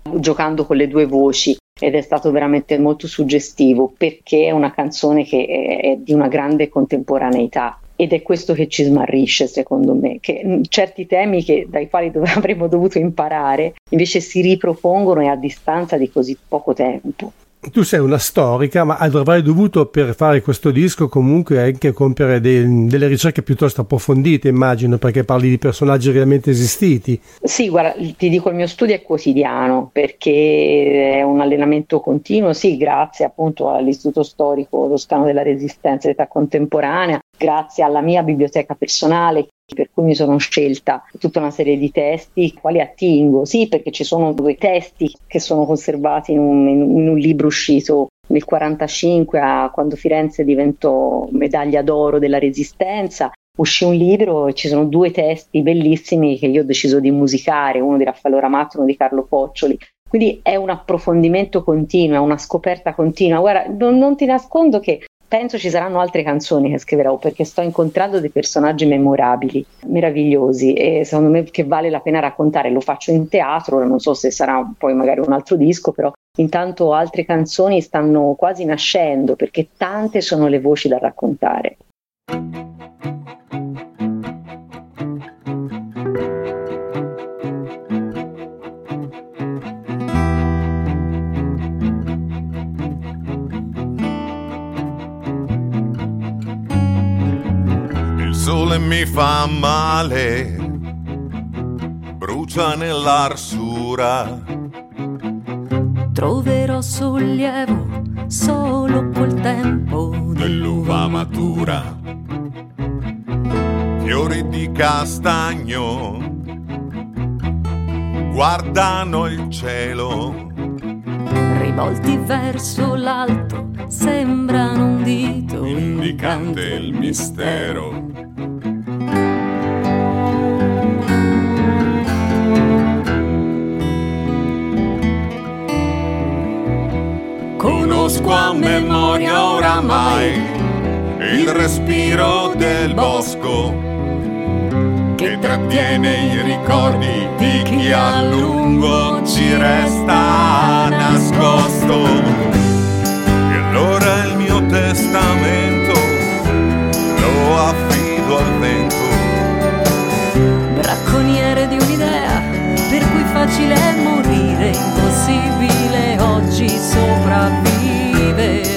Speaker 4: giocando con le due voci, ed è stato veramente molto suggestivo, perché è una canzone che è di una grande contemporaneità. Ed è questo che ci smarrisce, secondo me, che certi temi che, dai quali dov- avremmo dovuto imparare invece si ripropongono e a distanza di così poco tempo.
Speaker 2: Tu sei una storica, ma avrai dovuto, per fare questo disco, comunque anche compiere de- delle ricerche piuttosto approfondite, immagino, perché parli di personaggi realmente esistiti.
Speaker 4: Sì, guarda, ti dico, il mio studio è quotidiano, perché è un allenamento continuo, sì, grazie appunto all'Istituto Storico Toscano della Resistenza e dell'Età Contemporanea, grazie alla mia biblioteca personale, per cui mi sono scelta tutta una serie di testi, quali attingo, sì, perché ci sono due testi che sono conservati in un, in un libro uscito nel quarantacinque, a, quando Firenze diventò medaglia d'oro della Resistenza. Uscì un libro e ci sono due testi bellissimi che io ho deciso di musicare, uno di Raffaello Ramatto, uno di Carlo Poccioli. Quindi è un approfondimento continuo, è una scoperta continua. Guarda, non, non ti nascondo che penso ci saranno altre canzoni che scriverò, perché sto incontrando dei personaggi memorabili, meravigliosi, e secondo me che vale la pena raccontare. Lo faccio in teatro, non so se sarà poi magari un altro disco, però intanto altre canzoni stanno quasi nascendo, perché tante sono le voci da raccontare.
Speaker 6: Il sole mi fa male, brucia nell'arsura.
Speaker 3: Troverò sollievo solo col tempo
Speaker 6: dell'uva matura. Fiori di castagno guardano il cielo,
Speaker 3: rivolti verso l'alto, sembrano un dito
Speaker 6: indicante il mistero. Conosco a memoria oramai il respiro del bosco che trattiene i ricordi di chi a lungo ci resta nascosto. E allora il mio testamento lo affido al vento,
Speaker 3: bracconiere di un'idea per cui facile è morire, impossibile oggi sopravvivere.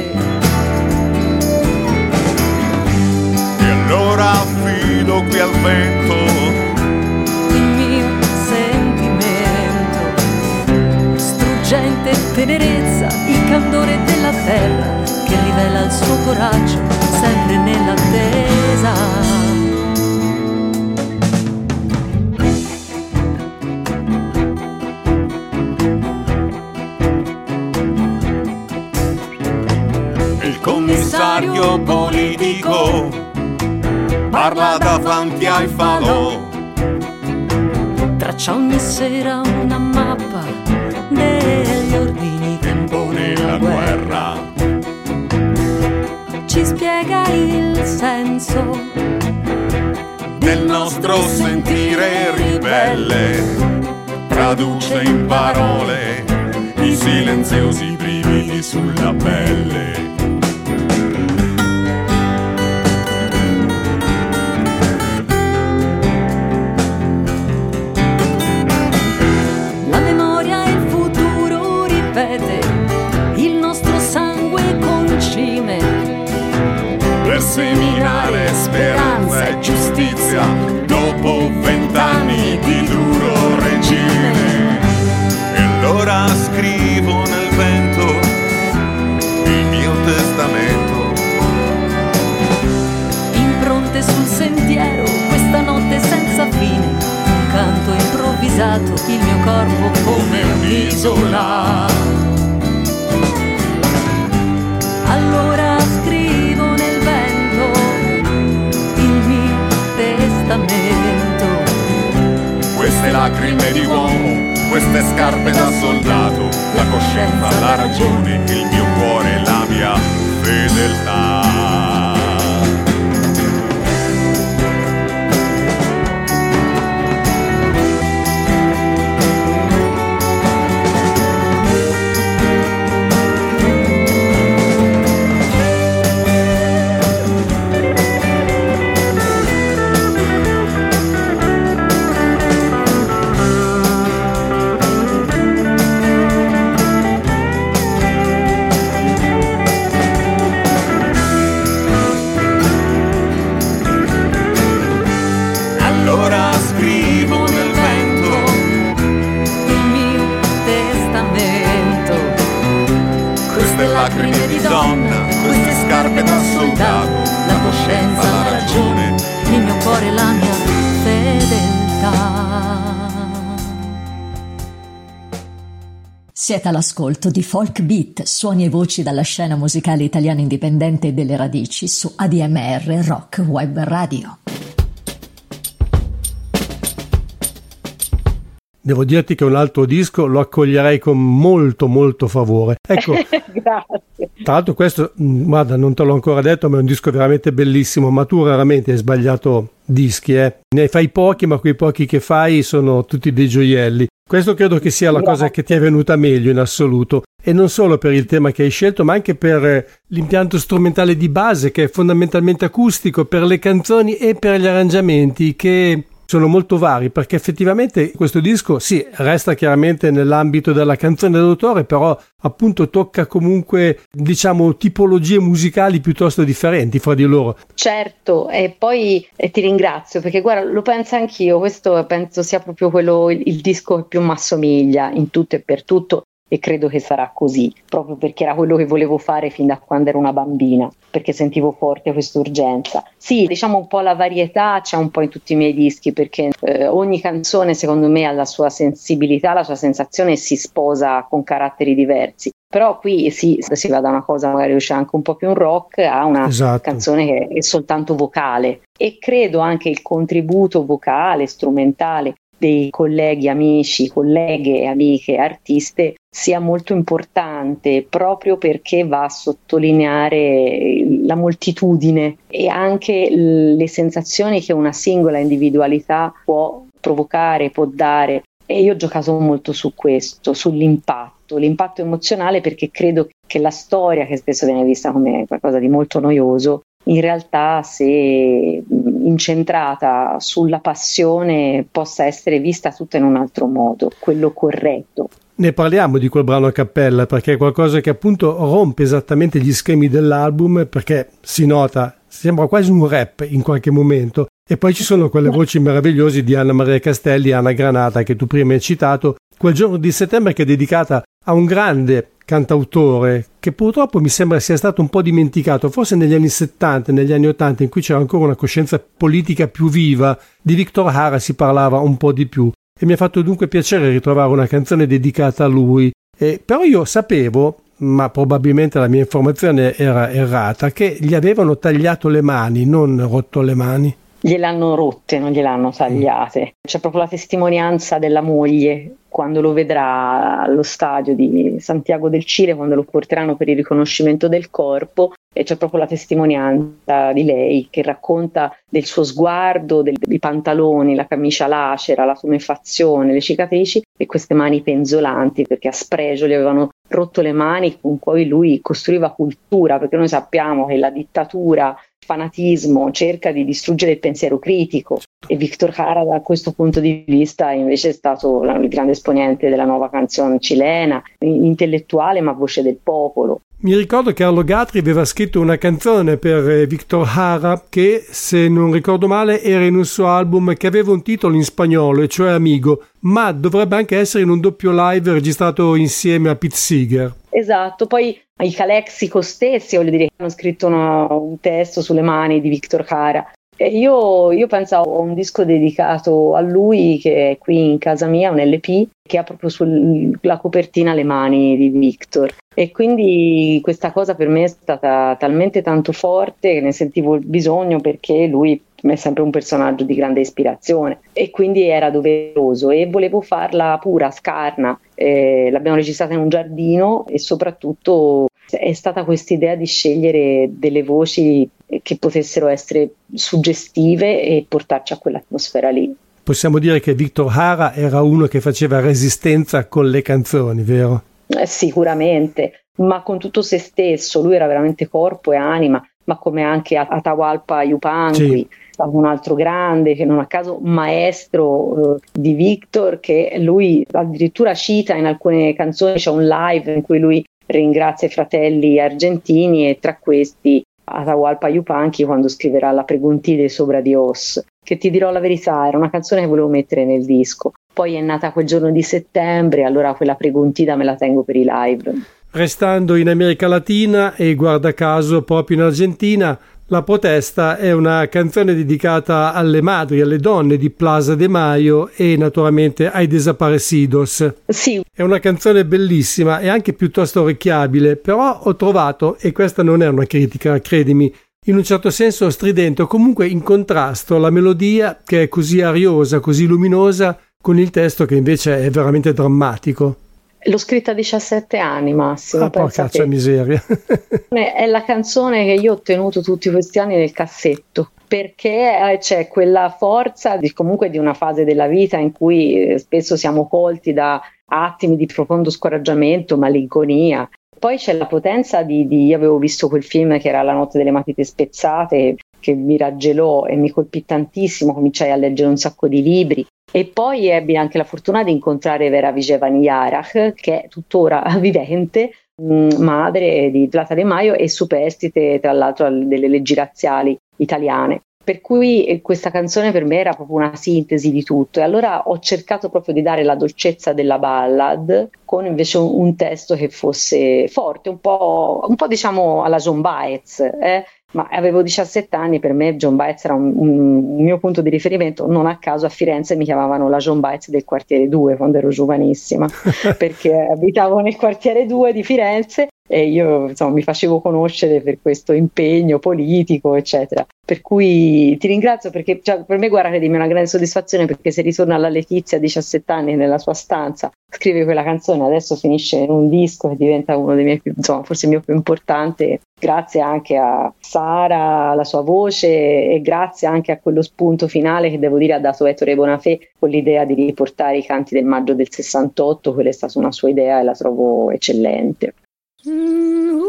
Speaker 6: E allora affido qui al vento
Speaker 3: il mio sentimento, struggente tenerezza, il candore della terra che rivela il suo coraggio sempre nell'attesa.
Speaker 6: commissario politico parla davanti ai falò,
Speaker 3: traccia ogni sera una mappa degli ordini che impone la guerra, ci spiega il senso
Speaker 6: del nostro sentire ribelle, traduce in parole i silenziosi brividi sulla pelle.
Speaker 3: La memoria e il futuro ripete, il nostro sangue concime
Speaker 6: per seminare speranza e giustizia dopo vent'anni di duro regime. E allora scrivo nel vento il mio testamento,
Speaker 3: impronte sul sentiero, questa notte senza fine, un canto improvvisato, il mio corpo come un'isola. Allora scrivo nel vento il mio testamento,
Speaker 6: queste lacrime di uomo, queste scarpe da soldato, la coscienza, la ragione, il mio cuore, la mia fedeltà.
Speaker 3: fedeltà.
Speaker 1: Siete all'ascolto di Folk Beat, suoni e voci dalla scena musicale italiana indipendente e delle radici su A D M R Rock Web Radio.
Speaker 2: Devo dirti che un altro disco lo accoglierei con molto molto favore. Ecco,
Speaker 4: grazie.
Speaker 2: Tra l'altro questo, guarda, non te l'ho ancora detto, ma è un disco veramente bellissimo, ma tu raramente hai sbagliato dischi, eh. Ne fai pochi, ma quei pochi che fai sono tutti dei gioielli. Questo credo che sia la grazie. Cosa che ti è venuta meglio in assoluto, e non solo per il tema che hai scelto, ma anche per l'impianto strumentale di base, che è fondamentalmente acustico, per le canzoni e per gli arrangiamenti, che sono molto vari, perché effettivamente questo disco sì, resta chiaramente nell'ambito della canzone d'autore, però appunto tocca comunque, diciamo, tipologie musicali piuttosto differenti fra di loro.
Speaker 4: Certo, e poi eh, ti ringrazio, perché guarda, lo penso anch'io, questo penso sia proprio quello, il, il disco che più mi assomiglia in tutto e per tutto, e credo che sarà così, proprio perché era quello che volevo fare fin da quando ero una bambina, perché sentivo forte questa urgenza. Sì, diciamo un po' la varietà c'è un po' in tutti i miei dischi, perché eh, ogni canzone secondo me ha la sua sensibilità, la sua sensazione, e si sposa con caratteri diversi. Però qui sì, si va da una cosa magari c'è anche un po' più un rock a una esatto. canzone che è soltanto vocale, e credo anche il contributo vocale, strumentale dei colleghi, amici, colleghe, amiche, artiste sia molto importante, proprio perché va a sottolineare la moltitudine e anche le sensazioni che una singola individualità può provocare, può dare. E io ho giocato molto su questo, sull'impatto, l'impatto emozionale, perché credo che la storia, che spesso viene vista come qualcosa di molto noioso, in realtà, se incentrata sulla passione, possa essere vista tutta in un altro modo, quello corretto.
Speaker 2: Ne parliamo di quel brano a cappella, perché è qualcosa che appunto rompe esattamente gli schemi dell'album, perché si nota, sembra quasi un rap in qualche momento, e poi ci sono quelle voci meravigliose di Anna Maria Castelli e Anna Granata che tu prima hai citato, Quel giorno di settembre, che è dedicata a un grande cantautore che purtroppo mi sembra sia stato un po' dimenticato, forse negli anni settanta, negli anni ottanta, in cui c'era ancora una coscienza politica più viva. Di Victor Hara si parlava un po' di più, e mi ha fatto dunque piacere ritrovare una canzone dedicata a lui. E però io sapevo, ma probabilmente la mia informazione era errata, che gli avevano tagliato le mani, non rotto le mani.
Speaker 4: Gliel'hanno rotte, non gliel'hanno tagliate. C'è proprio la testimonianza della moglie quando lo vedrà allo stadio di Santiago del Cile, quando lo porteranno per il riconoscimento del corpo, e c'è proprio la testimonianza di lei che racconta del suo sguardo, del, dei pantaloni, la camicia lacera, la tumefazione, le cicatrici e queste mani penzolanti, perché a spregio gli avevano rotto le mani con cui lui costruiva cultura, perché noi sappiamo che la dittatura, il fanatismo cerca di distruggere il pensiero critico, e Victor Jara da questo punto di vista invece è stato il grande esponente della nuova canzone cilena, intellettuale ma voce del popolo.
Speaker 2: Mi ricordo che Arlo Guthrie aveva scritto una canzone per Victor Jara che, se non ricordo male, era in un suo album che aveva un titolo in spagnolo, e cioè Amigo, ma dovrebbe anche essere in un doppio live registrato insieme a Pete Seeger.
Speaker 4: Esatto, poi i Calexico stessi, voglio dire, hanno scritto uno, un testo sulle mani di Victor Jara. E io, io pensavo a un disco dedicato a lui che è qui in casa mia, un L P, che ha proprio sulla copertina le mani di Victor. E quindi questa cosa per me è stata talmente tanto forte che ne sentivo il bisogno, perché lui è sempre un personaggio di grande ispirazione, e quindi era doveroso, e volevo farla pura, scarna. Eh, l'abbiamo registrata in un giardino, e soprattutto è stata questa idea di scegliere delle voci che potessero essere suggestive e portarci a quell'atmosfera lì.
Speaker 2: Possiamo dire che Victor Jara era uno che faceva resistenza con le canzoni, vero?
Speaker 4: Eh, sicuramente, ma con tutto se stesso. Lui era veramente corpo e anima, ma come anche Atahualpa Yupanqui, sì. Un altro grande, che non a caso maestro eh, di Victor, che lui addirittura cita in alcune canzoni. C'è un live in cui lui ringrazia i fratelli argentini, e tra questi Atahualpa Yupanqui quando scriverà La Preguntide Sobra Dios, che, ti dirò la verità, era una canzone che volevo mettere nel disco. Poi è nata Quel giorno di settembre, allora quella preguntida me la tengo per i live.
Speaker 2: Restando in America Latina e guarda caso proprio in Argentina, La protesta è una canzone dedicata alle madri, alle donne di Plaza de Mayo e naturalmente ai desaparecidos.
Speaker 4: Sì.
Speaker 2: È una canzone bellissima e anche piuttosto orecchiabile, però ho trovato, e questa non è una critica, credimi, in un certo senso stridente o comunque in contrasto la melodia che è così ariosa, così luminosa, con il testo che invece è veramente drammatico.
Speaker 4: L'ho scritta a diciassette anni, Massimo.
Speaker 2: Ah, porca miseria.
Speaker 4: È la canzone che io ho tenuto tutti questi anni nel cassetto, perché c'è quella forza di, comunque di una fase della vita in cui spesso siamo colti da attimi di profondo scoraggiamento, malinconia. Poi c'è la potenza di, di io avevo visto quel film che era La notte delle matite spezzate, che mi raggelò e mi colpì tantissimo, cominciai a leggere un sacco di libri. E poi ebbi anche la fortuna di incontrare Vera Vigevanjarach, che è tuttora vivente, mh, madre di Plaza de Mayo e superstite tra l'altro delle leggi razziali italiane. Per cui questa canzone per me era proprio una sintesi di tutto, e allora ho cercato proprio di dare la dolcezza della ballad con invece un, un testo che fosse forte, un po', un po' diciamo alla Joan Baez, eh? Ma avevo diciassette anni, per me Joan Baez era un, un, un mio punto di riferimento. Non a caso a Firenze mi chiamavano la Joan Baez del quartiere due quando ero giovanissima, perché abitavo nel quartiere due di Firenze e io insomma mi facevo conoscere per questo impegno politico, eccetera. Per cui ti ringrazio, perché cioè, per me, guarda, credimi, è una grande soddisfazione, perché se ritorna alla Letizia a diciassette anni nella sua stanza, scrive quella canzone, adesso finisce in un disco che diventa uno dei miei più, insomma, forse il mio più importante, grazie anche a Sara, alla sua voce, e grazie anche a quello spunto finale che devo dire ha dato Ettore Bonafè con l'idea di riportare i canti del maggio del sessantotto. Quella è stata una sua idea e la trovo eccellente. Mm-hmm.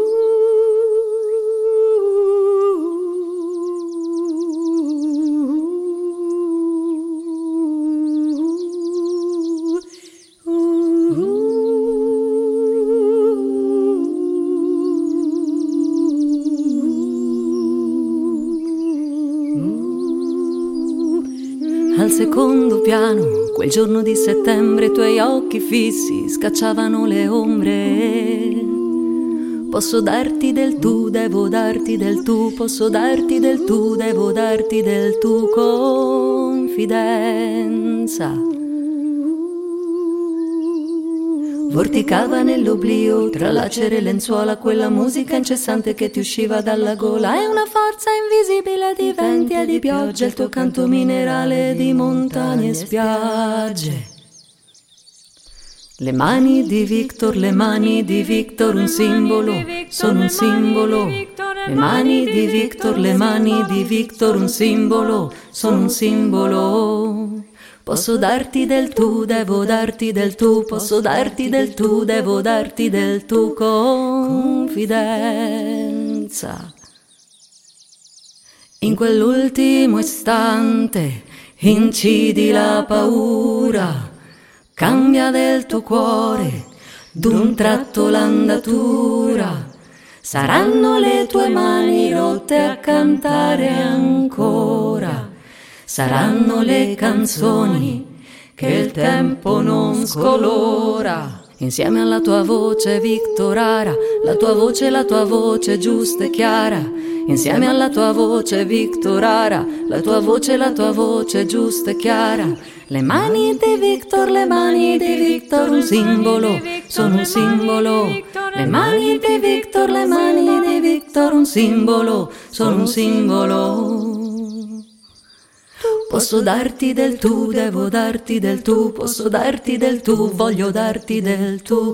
Speaker 3: Al secondo piano, quel giorno di settembre, i tuoi occhi fissi scacciavano le ombre. Posso darti del tu, devo darti del tu, posso darti del tu, devo darti del tu, confidenza. Vorticava nell'oblio, tra lacere e lenzuola, quella musica incessante che ti usciva dalla gola. È una forza invisibile di venti e di pioggia, il tuo canto minerale di montagne e spiagge. Le mani di Victor, le mani di Victor, un simbolo, sono un simbolo. Le mani di Victor, le mani di Victor, un simbolo, sono un simbolo. Posso darti del tu, devo darti del tu, posso darti del tu, devo darti del tu, confidenza. In quell'ultimo istante incidi la paura, cambia del tuo cuore d'un tratto l'andatura. Saranno le tue mani rotte a cantare ancora. Saranno le canzoni che il tempo non scolora. Insieme alla tua voce Victorara, la tua voce, la tua voce giusta e chiara. Insieme alla tua voce Victorara, la tua voce, la tua voce giusta e chiara. Le mani di Victor, le mani di Victor, un simbolo, sono un simbolo. Le mani di Victor, le mani di Victor, un simbolo, sono un simbolo. Posso darti del tu, devo darti del tu, posso darti del tu, voglio darti del tu,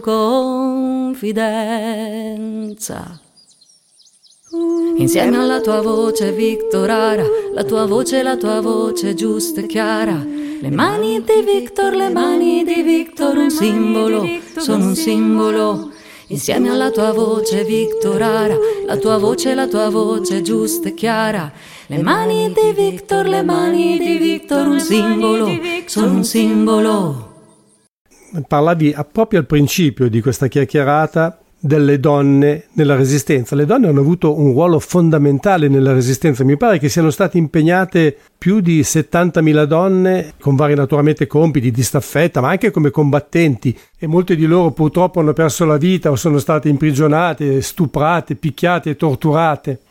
Speaker 3: confidenza. Insieme alla tua voce Victorara, la tua voce, la tua voce giusta e chiara. Le mani di Victor, le mani di Victor, un simbolo, sono un simbolo. Insieme alla tua voce Victorara, la tua voce, la tua voce giusta e chiara. Le mani di Victor, le mani di Victor, un simbolo, sono un simbolo.
Speaker 2: Parlavi proprio al principio di questa chiacchierata delle donne nella Resistenza. Le donne hanno avuto un ruolo fondamentale nella Resistenza. Mi pare che siano state impegnate più di settantamila donne con vari naturalmente compiti di staffetta, ma anche come combattenti, e molte di loro purtroppo hanno perso la vita o sono state imprigionate, stuprate, picchiate e torturate. E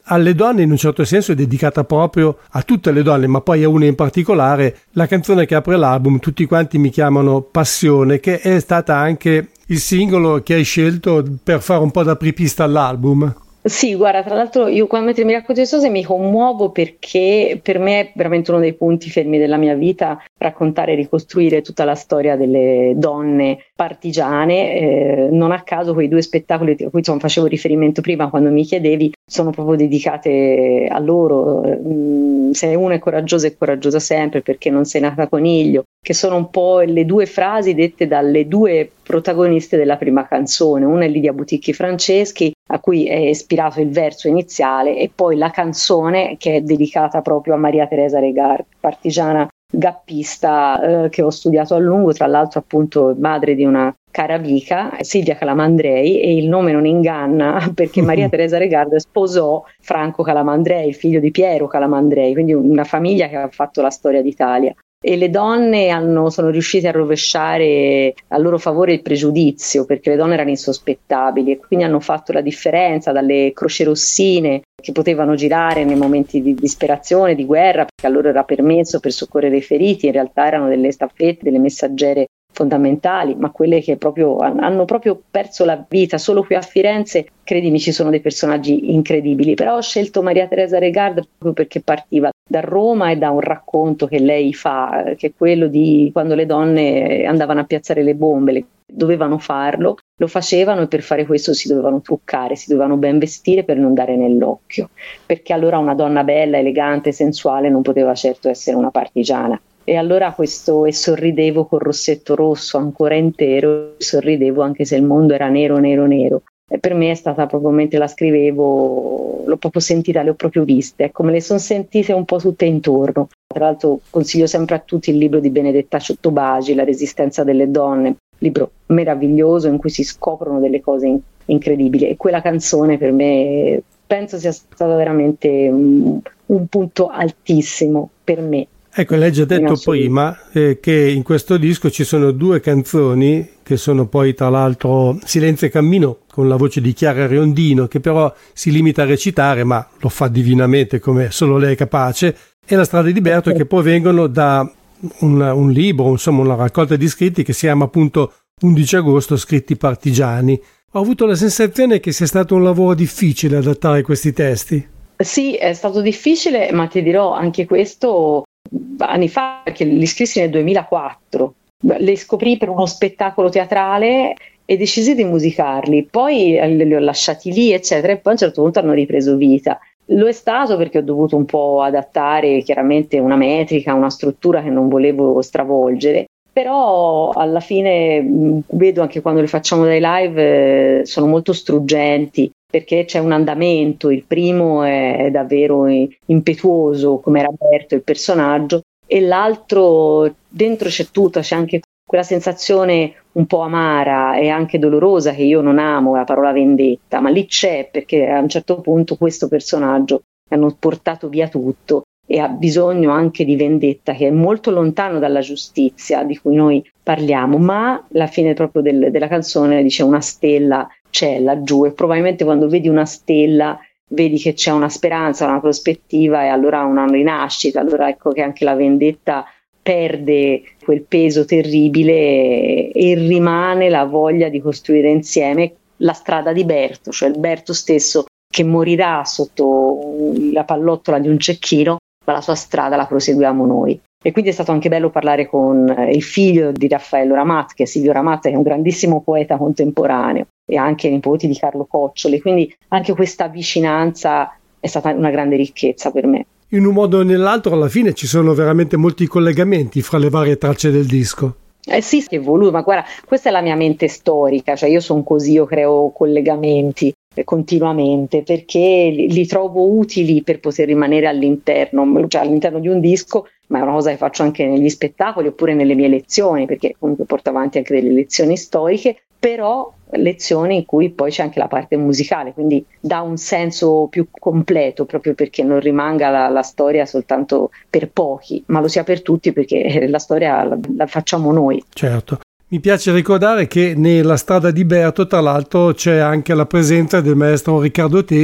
Speaker 2: alle donne in un certo senso è dedicata proprio a tutte le donne, ma poi a una in particolare, la canzone che apre l'album, Tutti quanti mi chiamano Passione, che è stata anche il singolo che hai scelto per fare un po' da apripista all'album.
Speaker 4: Sì, guarda, tra l'altro io quando mentre mi racconto le cose mi commuovo perché per me è veramente uno dei punti fermi della mia vita raccontare e ricostruire tutta la storia delle donne partigiane. Eh, non a caso quei due spettacoli a cui insomma, facevo riferimento prima quando mi chiedevi sono proprio dedicate a loro. Mm, se uno è coraggiosa è coraggiosa sempre perché non sei nata coniglio, che sono un po' le due frasi dette dalle due protagoniste della prima canzone. Una è Lidia Buticchi Franceschi, a cui è ispirato il verso iniziale, e poi la canzone che è dedicata proprio a Maria Teresa Regard, partigiana gappista eh, che ho studiato a lungo, tra l'altro appunto madre di una cara amica, Silvia Calamandrei, e il nome non inganna perché Maria Teresa Regard sposò Franco Calamandrei, il figlio di Piero Calamandrei, quindi una famiglia che ha fatto la storia d'Italia. E le donne hanno, sono riuscite a rovesciare a loro favore il pregiudizio, perché le donne erano insospettabili e quindi hanno fatto la differenza dalle crocerossine che potevano girare nei momenti di disperazione, di guerra, perché a loro era permesso per soccorrere i feriti, in realtà erano delle staffette, delle messaggere fondamentali, ma quelle che proprio hanno proprio perso la vita. Solo qui a Firenze, credimi, ci sono dei personaggi incredibili, però ho scelto Maria Teresa Regard proprio perché partiva da Roma e da un racconto che lei fa, che è quello di quando le donne andavano a piazzare le bombe, le, dovevano farlo, lo facevano e per fare questo si dovevano truccare, si dovevano ben vestire per non dare nell'occhio, perché allora una donna bella, elegante, sensuale non poteva certo essere una partigiana. E allora questo, e sorridevo col rossetto rosso ancora intero, sorridevo anche se il mondo era nero, nero, nero. E per me è stata proprio, mentre la scrivevo, l'ho proprio sentita, le ho proprio viste, ecco, me le sono sentite un po' tutte intorno. Tra l'altro consiglio sempre a tutti il libro di Benedetta Ciottobaci, La resistenza delle donne, libro meraviglioso in cui si scoprono delle cose in- incredibili, e quella canzone per me penso sia stata veramente un, un punto altissimo per me.
Speaker 2: Ecco, lei ha già detto prima eh, che in questo disco ci sono due canzoni che sono poi tra l'altro Silenzio e Cammino con la voce di Chiara Riondino, che però si limita a recitare ma lo fa divinamente come solo lei è capace, e La strada di Berto, che poi vengono da un, un libro, insomma una raccolta di scritti che si chiama appunto undici agosto scritti partigiani. Ho avuto la sensazione che sia stato un lavoro difficile adattare questi testi.
Speaker 4: Sì, è stato difficile, ma ti dirò anche questo anni fa, perché li scrissi nel duemilaquattro, li scoprì per uno spettacolo teatrale e decisi di musicarli, poi li ho lasciati lì eccetera, e poi a un certo punto hanno ripreso vita. Lo è stato perché ho dovuto un po' adattare chiaramente una metrica, una struttura che non volevo stravolgere, però alla fine mh, vedo anche quando li facciamo dai live eh, sono molto struggenti, perché c'è un andamento. Il primo è, è davvero impetuoso, come era Berto il personaggio, e l'altro dentro c'è tutto, c'è anche quella sensazione un po' amara e anche dolorosa che io non amo, la parola vendetta, ma lì c'è, perché a un certo punto questo personaggio hanno portato via tutto e ha bisogno anche di vendetta, che è molto lontano dalla giustizia di cui noi parliamo, ma alla fine proprio del, della canzone dice una stella c'è laggiù, e probabilmente quando vedi una stella vedi che c'è una speranza, una prospettiva, e allora una rinascita. Allora ecco che anche la vendetta perde quel peso terribile e rimane la voglia di costruire insieme la strada di Berto, cioè il Berto stesso che morirà sotto la pallottola di un cecchino, ma la sua strada la proseguiamo noi. E quindi è stato anche bello parlare con il figlio di Raffaello Ramat, che è Silvio Ramat, che è un grandissimo poeta contemporaneo, e anche i nipoti di Carlo Coccioli, quindi anche questa vicinanza è stata una grande ricchezza per me.
Speaker 2: In un modo o nell'altro alla fine ci sono veramente molti collegamenti fra le varie tracce del disco.
Speaker 4: Eh sì, che voluto, ma guarda, questa è la mia mente storica, cioè io sono così, io creo collegamenti continuamente perché li, li trovo utili per poter rimanere all'interno, cioè all'interno di un disco, ma è una cosa che faccio anche negli spettacoli oppure nelle mie lezioni, perché comunque porto avanti anche delle lezioni storiche, però lezioni in cui poi c'è anche la parte musicale, quindi dà un senso più completo, proprio perché non rimanga la, la storia soltanto per pochi, ma lo sia per tutti, perché la storia la, la facciamo noi.
Speaker 2: Certo. Mi piace ricordare che nella strada di Berto, tra l'altro, c'è anche la presenza del maestro Riccardo Tesi,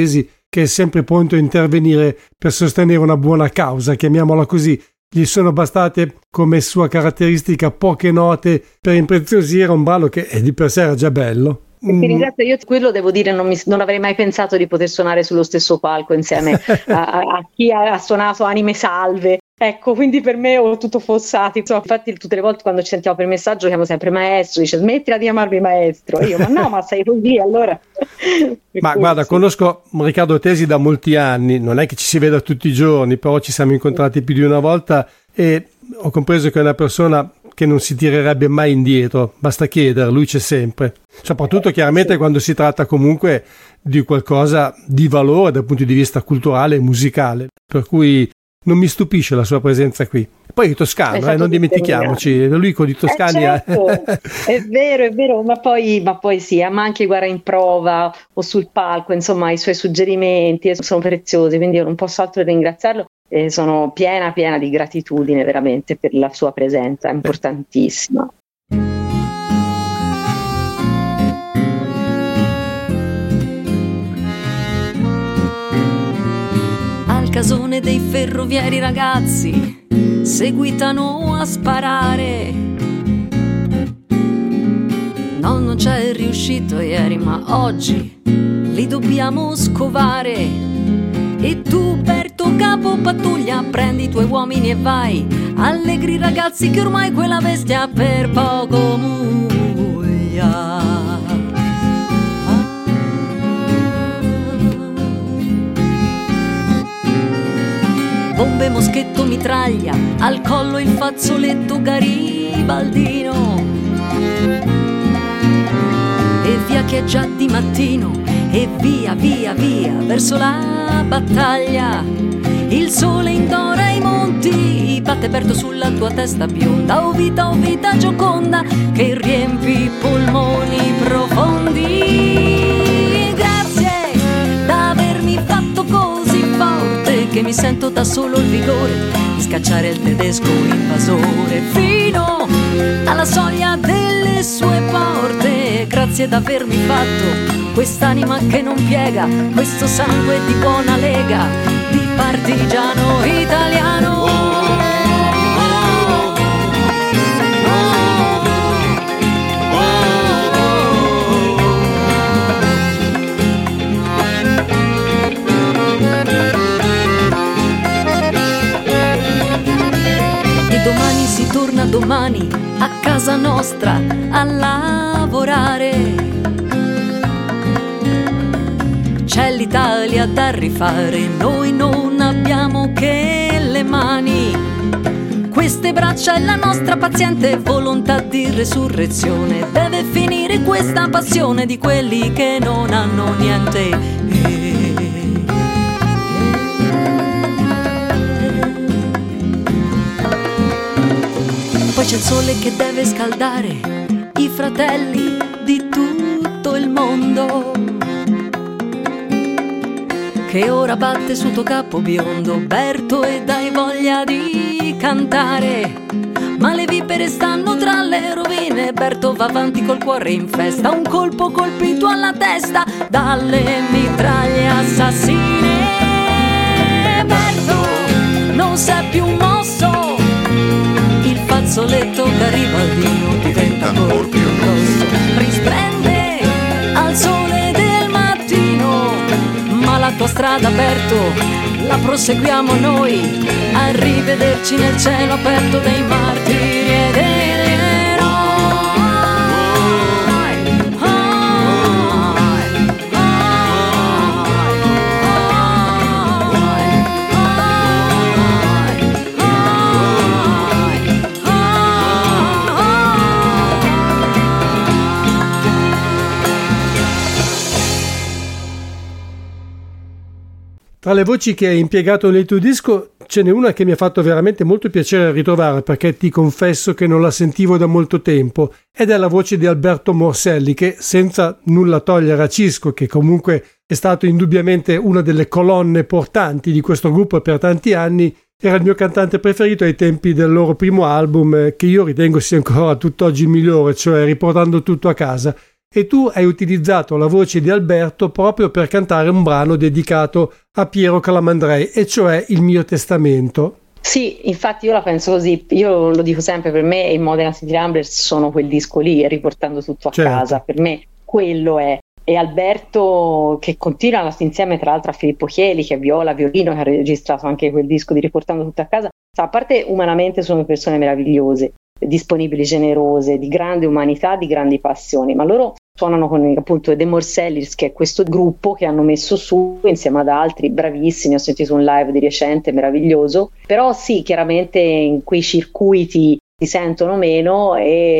Speaker 2: che è sempre pronto a intervenire per sostenere una buona causa, chiamiamola così. Gli sono bastate come sua caratteristica poche note per impreziosire un brano che di per sé era già bello.
Speaker 4: Ti ringrazio, io quello devo dire, non, mi, non avrei mai pensato di poter suonare sullo stesso palco insieme a, a, a chi ha suonato Anime Salve. Ecco, quindi per me ho tutto Fossati. So, infatti tutte le volte quando ci sentiamo per messaggio chiamo sempre maestro, dice smettila di chiamarmi maestro. E io, ma no, ma sei così allora.
Speaker 2: Ma guarda, conosco Riccardo Tesi da molti anni, non è che ci si veda tutti i giorni, però ci siamo incontrati più di una volta e ho compreso che è una persona che non si tirerebbe mai indietro, basta chiedere, lui c'è sempre, soprattutto chiaramente quando si tratta comunque di qualcosa di valore dal punto di vista culturale e musicale, per cui non mi stupisce la sua presenza qui. Poi è toscano, eh, non dimentichiamoci, lui con i toscani
Speaker 4: eh certo, è vero, è vero, ma poi, ma poi sì, ma anche guarda in prova o sul palco, insomma i suoi suggerimenti sono preziosi, quindi io non posso altro ringraziarlo. E sono piena piena di gratitudine veramente per la sua presenza, è importantissima.
Speaker 3: Al casone dei ferrovieri ragazzi seguitano a sparare. No, non c'è riuscito ieri, ma oggi li dobbiamo scovare. E tu, Berto Capo Pattuglia, prendi i tuoi uomini e vai. Allegri ragazzi che ormai quella bestia per poco muoia. Bombe, moschetto, mitraglia, al collo il fazzoletto garibaldino. E via che è già di mattino, e via, via, via, verso la battaglia. Il sole indora i monti, batte Berto sulla tua testa bionda. Oh vita, oh vita gioconda, che riempi i polmoni profondi. Grazie d'avermi fatto così forte, che mi sento da solo il vigore di scacciare il tedesco invasore fino alla soglia delle sue porte. Grazie d'avermi fatto quest'anima che non piega, questo sangue di buona lega, di partigiano italiano. E domani si torna domani a casa nostra a lavorare. C'è l'Italia da rifare, noi non abbiamo che le mani. Queste braccia e la nostra paziente volontà di resurrezione. Deve finire questa passione di quelli che non hanno niente. Poi c'è il sole che deve scaldare i fratelli di tutto il mondo, che ora batte sul tuo capo biondo, Berto, e dai voglia di cantare. Ma le vipere stanno tra le rovine, Berto va avanti col cuore in festa, un colpo colpito alla testa dalle mitraglie assassine. Berto non si è più mosso, il fazzoletto garibaldino diventa ancor più grosso, risplende al sole del mattino. Ma la tua strada, Berto, la proseguiamo noi, a rivederci nel cielo aperto dei martiri e degli eroi.
Speaker 2: Tra le voci che hai impiegato nel tuo disco ce n'è una che mi ha fatto veramente molto piacere ritrovare, perché ti confesso che non la sentivo da molto tempo, ed è la voce di Alberto Morselli, che, senza nulla togliere a Cisco, che comunque è stato indubbiamente una delle colonne portanti di questo gruppo per tanti anni, era il mio cantante preferito ai tempi del loro primo album, che io ritengo sia ancora tutt'oggi il migliore, cioè Riportando tutto a casa. e tu hai utilizzato la voce di Alberto proprio per cantare un brano dedicato a Piero Calamandrei, e cioè Il mio testamento.
Speaker 4: Sì, infatti io la penso così, io lo dico sempre, per me i Modena City Ramblers sono quel disco lì, riportando tutto a
Speaker 2: certo.
Speaker 4: casa, per me quello è. E Alberto, che continua insieme tra l'altro a Filippo Chieli, che è viola, violino, che ha registrato anche quel disco di Riportando tutto a casa, a parte umanamente sono persone meravigliose, disponibili, generose, di grande umanità, di grandi passioni, ma loro suonano con appunto The Morsellis, che è questo gruppo che hanno messo su insieme ad altri bravissimi. Ho sentito un live di recente meraviglioso, però sì, chiaramente in quei circuiti si sentono meno,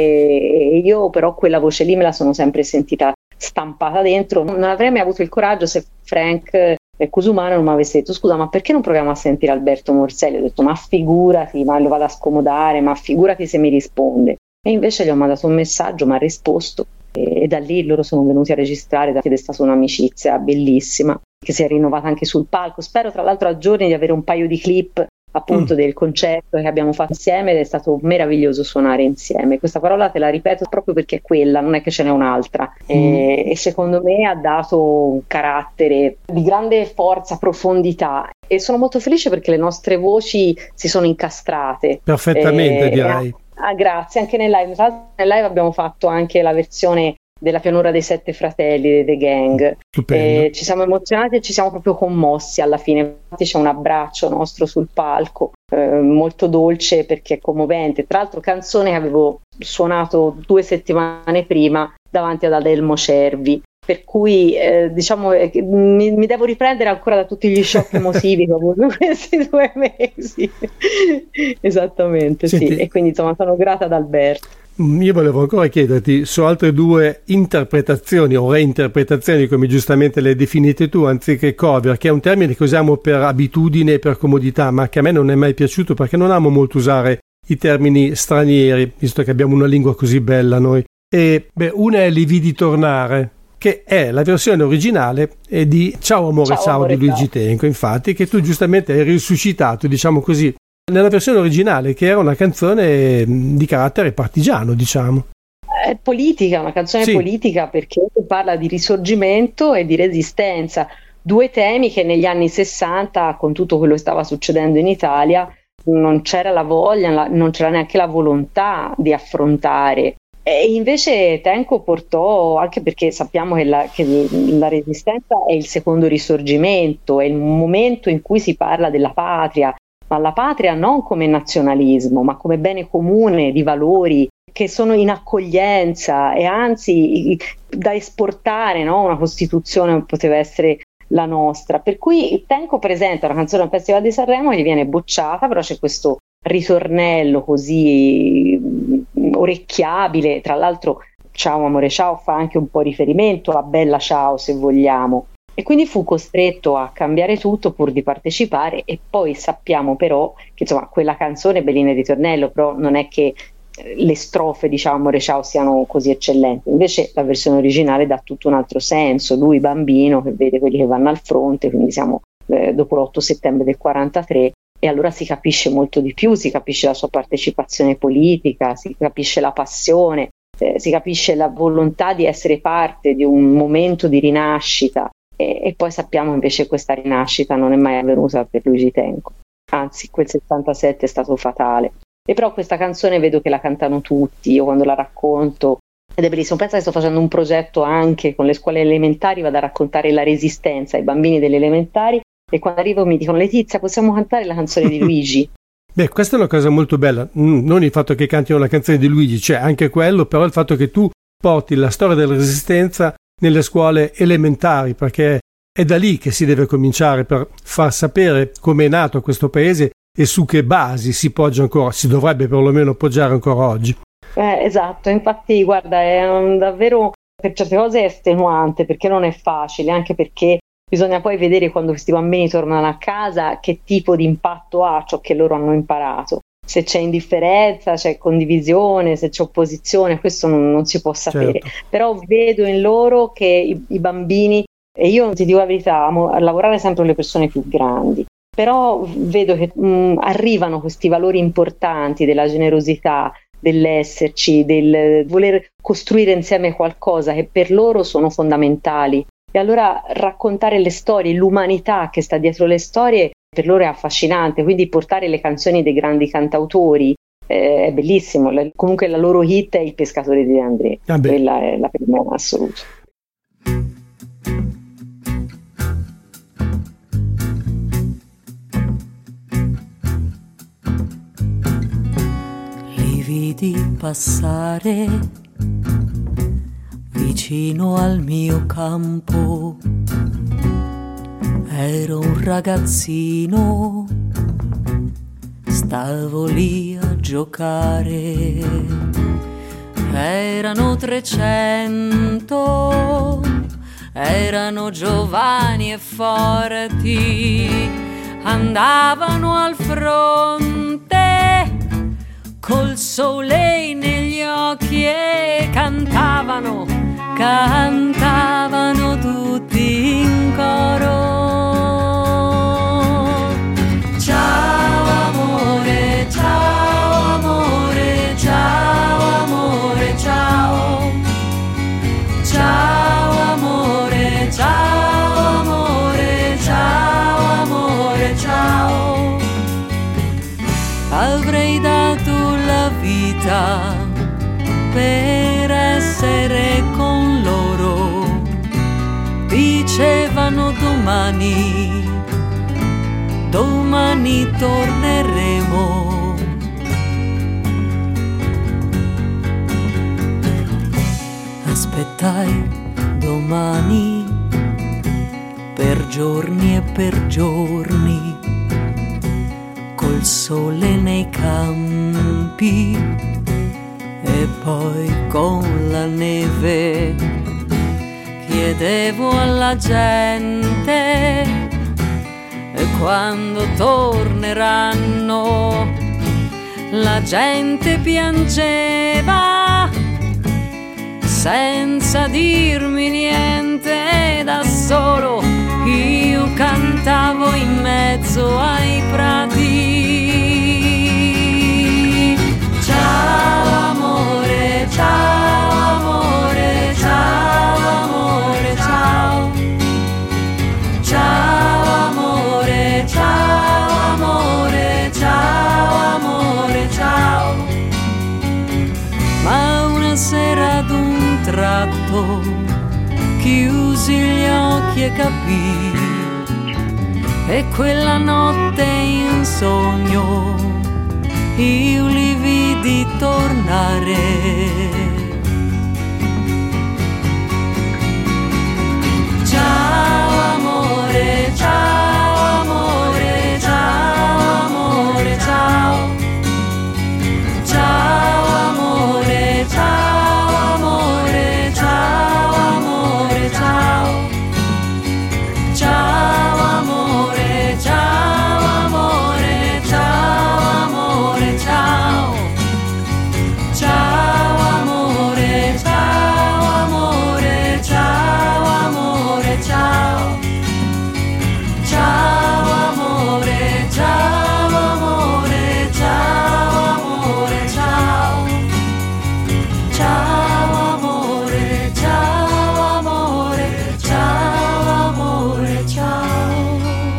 Speaker 4: e io però quella voce lì me la sono sempre sentita stampata dentro. Non avrei mai avuto il coraggio se Frank Cusumano non mi avesse detto: scusa, ma perché non proviamo a sentire Alberto Morselli? Ho detto: ma figurati, ma lo vado a scomodare, ma figurati se mi risponde. E invece gli ho mandato un messaggio, mi ha risposto, e, e da lì loro sono venuti a registrare, ed è stata un'amicizia bellissima che si è rinnovata anche sul palco. Spero tra l'altro a giorni di avere un paio di clip appunto mm. del concerto che abbiamo fatto insieme, ed è stato meraviglioso suonare insieme. Questa parola te la ripeto proprio perché è quella, non è che ce n'è un'altra, mm. e, e secondo me ha dato un carattere di grande forza, profondità, e sono molto felice perché le nostre voci si sono incastrate
Speaker 2: perfettamente, eh, direi.
Speaker 4: Ah, grazie, anche nel live. Nel live abbiamo fatto anche la versione della pianura dei sette fratelli dei The Gang. Eh, ci siamo emozionati e ci siamo proprio commossi alla fine. Infatti c'è un abbraccio nostro sul palco, eh, molto dolce perché è commovente. Tra l'altro canzone che avevo suonato due settimane prima davanti ad Adelmo Cervi, per cui eh, diciamo eh, mi, mi devo riprendere ancora da tutti gli shock emotivi che ho avuto questi due mesi. Esattamente. Senti, sì, e quindi insomma sono grata ad Alberto.
Speaker 2: Io volevo ancora chiederti su altre due interpretazioni o reinterpretazioni, come giustamente le hai definite tu, anziché cover, che è un termine che usiamo per abitudine e per comodità, ma che a me non è mai piaciuto perché non amo molto usare i termini stranieri, visto che abbiamo una lingua così bella noi. E beh, una è Li vidi tornare, che è la versione originale di Ciao amore ciao, ciao amore, di Luigi ciao. Tenco, infatti, che tu giustamente hai risuscitato, diciamo così, nella versione originale, che era una canzone di carattere partigiano, diciamo.
Speaker 4: È politica, una canzone sì. politica, perché parla di risorgimento e di resistenza, due temi che negli anni sessanta, con tutto quello che stava succedendo in Italia, non c'era la voglia, non c'era neanche la volontà di affrontare. E invece Tenco portò, anche perché sappiamo che la, che la resistenza è il secondo risorgimento, è il momento in cui si parla della patria, ma la patria non come nazionalismo, ma come bene comune di valori che sono in accoglienza e anzi da esportare, no? Una Costituzione poteva essere la nostra. Per cui Tenco presenta una canzone al Festival di Sanremo, gli viene bocciata, però c'è questo ritornello così orecchiabile. Tra l'altro Ciao amore ciao fa anche un po' riferimento a Bella ciao, se vogliamo. E quindi fu costretto a cambiare tutto pur di partecipare, e poi sappiamo però che insomma quella canzone Bellina e ritornello, però non è che le strofe di Ciao amore ciao siano così eccellenti, invece la versione originale dà tutto un altro senso, lui bambino che vede quelli che vanno al fronte, quindi siamo eh, dopo l'otto settembre del quarantatré, e allora si capisce molto di più, si capisce la sua partecipazione politica, si capisce la passione, eh, si capisce la volontà di essere parte di un momento di rinascita. E poi sappiamo invece che questa rinascita non è mai avvenuta per Luigi Tenco, anzi quel settantasette è stato fatale. E però questa canzone vedo che la cantano tutti, io quando la racconto, ed è bellissimo, pensa che sto facendo un progetto anche con le scuole elementari, vado a raccontare la resistenza ai bambini delle elementari, e quando arrivo mi dicono: Letizia, possiamo cantare la canzone di Luigi?
Speaker 2: Beh, questa è una cosa molto bella, non il fatto che cantino la canzone di Luigi, c'è cioè anche quello, però il fatto che tu porti la storia della resistenza nelle scuole elementari, perché è da lì che si deve cominciare per far sapere come è nato questo paese e su che basi si poggia ancora, si dovrebbe perlomeno poggiare ancora oggi.
Speaker 4: Eh, esatto, infatti guarda, è un, davvero per certe cose è estenuante, perché non è facile, anche perché bisogna poi vedere quando questi bambini tornano a casa che tipo di impatto ha ciò che loro hanno imparato. Se c'è indifferenza, c'è condivisione, se c'è opposizione, questo non, non si può sapere. Certo. Però vedo in loro che i, i bambini, e io ti dico la verità, amo lavorare sempre con le persone più grandi, però vedo che mh, arrivano questi valori importanti della generosità, dell'esserci, del voler costruire insieme qualcosa che per loro sono fondamentali. E allora raccontare le storie, l'umanità che sta dietro le storie, per loro è affascinante, quindi portare le canzoni dei grandi cantautori eh, è bellissimo. Comunque la loro hit è Il pescatore di De André, ah quella è la prima in assoluto.
Speaker 3: Li vidi passare vicino al mio campo. Ero un ragazzino, stavo lì a giocare. Erano trecento, erano giovani e forti, andavano al fronte col sole negli occhi e cantavano, cantavano tutti in coro. Ciao amore, ciao amore, ciao amore, ciao. Ciao amore, ciao amore, ciao amore, ciao. Avrei dato la vita per essere con loro. Dicevano domani, domani torneremo. Aspettai domani per giorni e per giorni, col sole nei campi e poi con la neve. Chiedevo alla gente quando torneranno, la gente piangeva senza dirmi niente. Da solo io cantavo in mezzo ai prati. Ciao amore, ciao amore, ciao amore, ciao. Ciao amore, ciao amore, ciao amore, ciao. Ma una sera ad un tratto chiusi gli occhi e capii, e quella notte in sogno io li vidi tornare. Ciao amore, ciao amore, ciao amore, ciao. Ciao amore, ciao amore, ciao amore, ciao. Ciao amore, ciao amore, ciao amore, ciao. Ciao amore, ciao amore, ciao amore, ciao. Ciao amore, ciao amore, ciao amore, ciao. Ciao amore, ciao amore, ciao amore, ciao.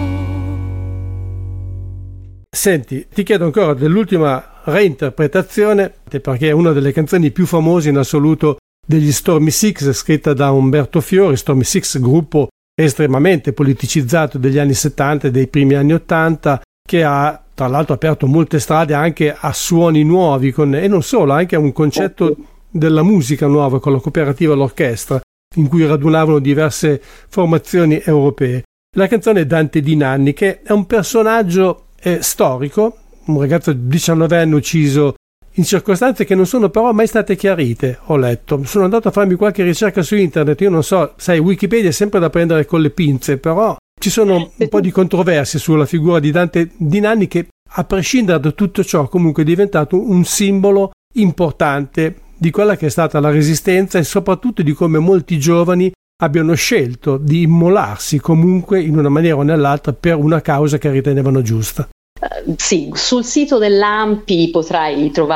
Speaker 2: Senti, ti chiedo ancora dell'ultima reinterpretazione, perché è una delle canzoni più famose in assoluto degli Stormy Six, scritta da Umberto Fiori. Stormy Six, gruppo estremamente politicizzato degli anni settanta e dei primi anni ottanta, che ha tra l'altro aperto molte strade anche a suoni nuovi, con, e non solo, anche a un concetto della musica nuova, con la cooperativa l'orchestra, in cui radunavano diverse formazioni europee. La canzone è Dante Di Nanni, che è un personaggio eh, storico, un ragazzo diciannovenne ucciso in circostanze che non sono però mai state chiarite, ho letto. Sono andato a farmi qualche ricerca su internet, io non so, sai, Wikipedia è sempre da prendere con le pinze, però ci sono un po' di controversie sulla figura di Dante Di Nanni, che a prescindere da tutto ciò comunque è diventato un simbolo importante di quella che è stata la resistenza e soprattutto di come molti giovani abbiano scelto di immolarsi comunque in una maniera o nell'altra per una causa che ritenevano giusta.
Speaker 4: Uh, sì, sul sito dell'A M P I potrai trovare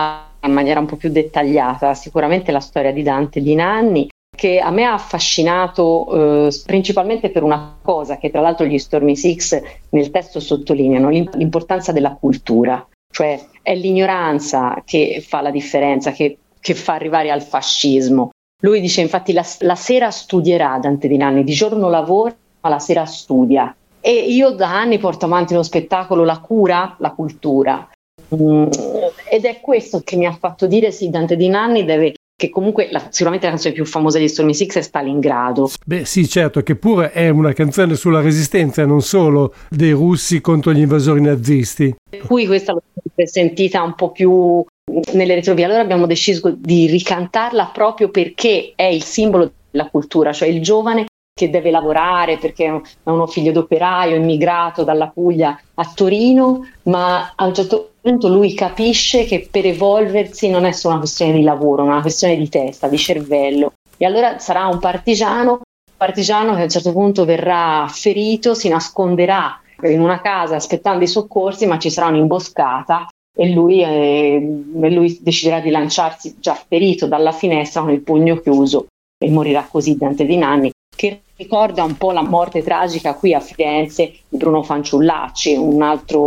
Speaker 4: in maniera un po' più dettagliata sicuramente la storia di Dante di Nanni, che a me ha affascinato eh, principalmente per una cosa che tra l'altro gli Stormy Six nel testo sottolineano, l'importanza della cultura, cioè è l'ignoranza che fa la differenza, che, che fa arrivare al fascismo. Lui dice infatti la, la sera studierà Dante di Nanni, di giorno lavora ma la sera studia, e io da anni porto avanti lo spettacolo La cura, la cultura, mm, ed è questo che mi ha fatto dire sì, Dante di Nanni deve, che comunque la, sicuramente la canzone più famosa di Stormy Six è Stalingrado.
Speaker 2: Beh sì, certo, che pure è una canzone sulla resistenza, non solo dei russi contro gli invasori nazisti.
Speaker 4: Per cui questa l'ho sentita un po' più nelle retrovie, allora abbiamo deciso di ricantarla proprio perché è il simbolo della cultura, cioè il giovane che deve lavorare perché è uno figlio d'operaio immigrato dalla Puglia a Torino, ma a un certo punto lui capisce che per evolversi non è solo una questione di lavoro, ma una questione di testa, di cervello, e allora sarà un partigiano, un partigiano che a un certo punto verrà ferito, si nasconderà in una casa aspettando i soccorsi, ma ci sarà un'imboscata e lui, eh, e lui deciderà di lanciarsi già ferito dalla finestra con il pugno chiuso e morirà così Dante di Nanni, che ricorda un po' la morte tragica qui a Firenze di Bruno Fanciullacci, un altro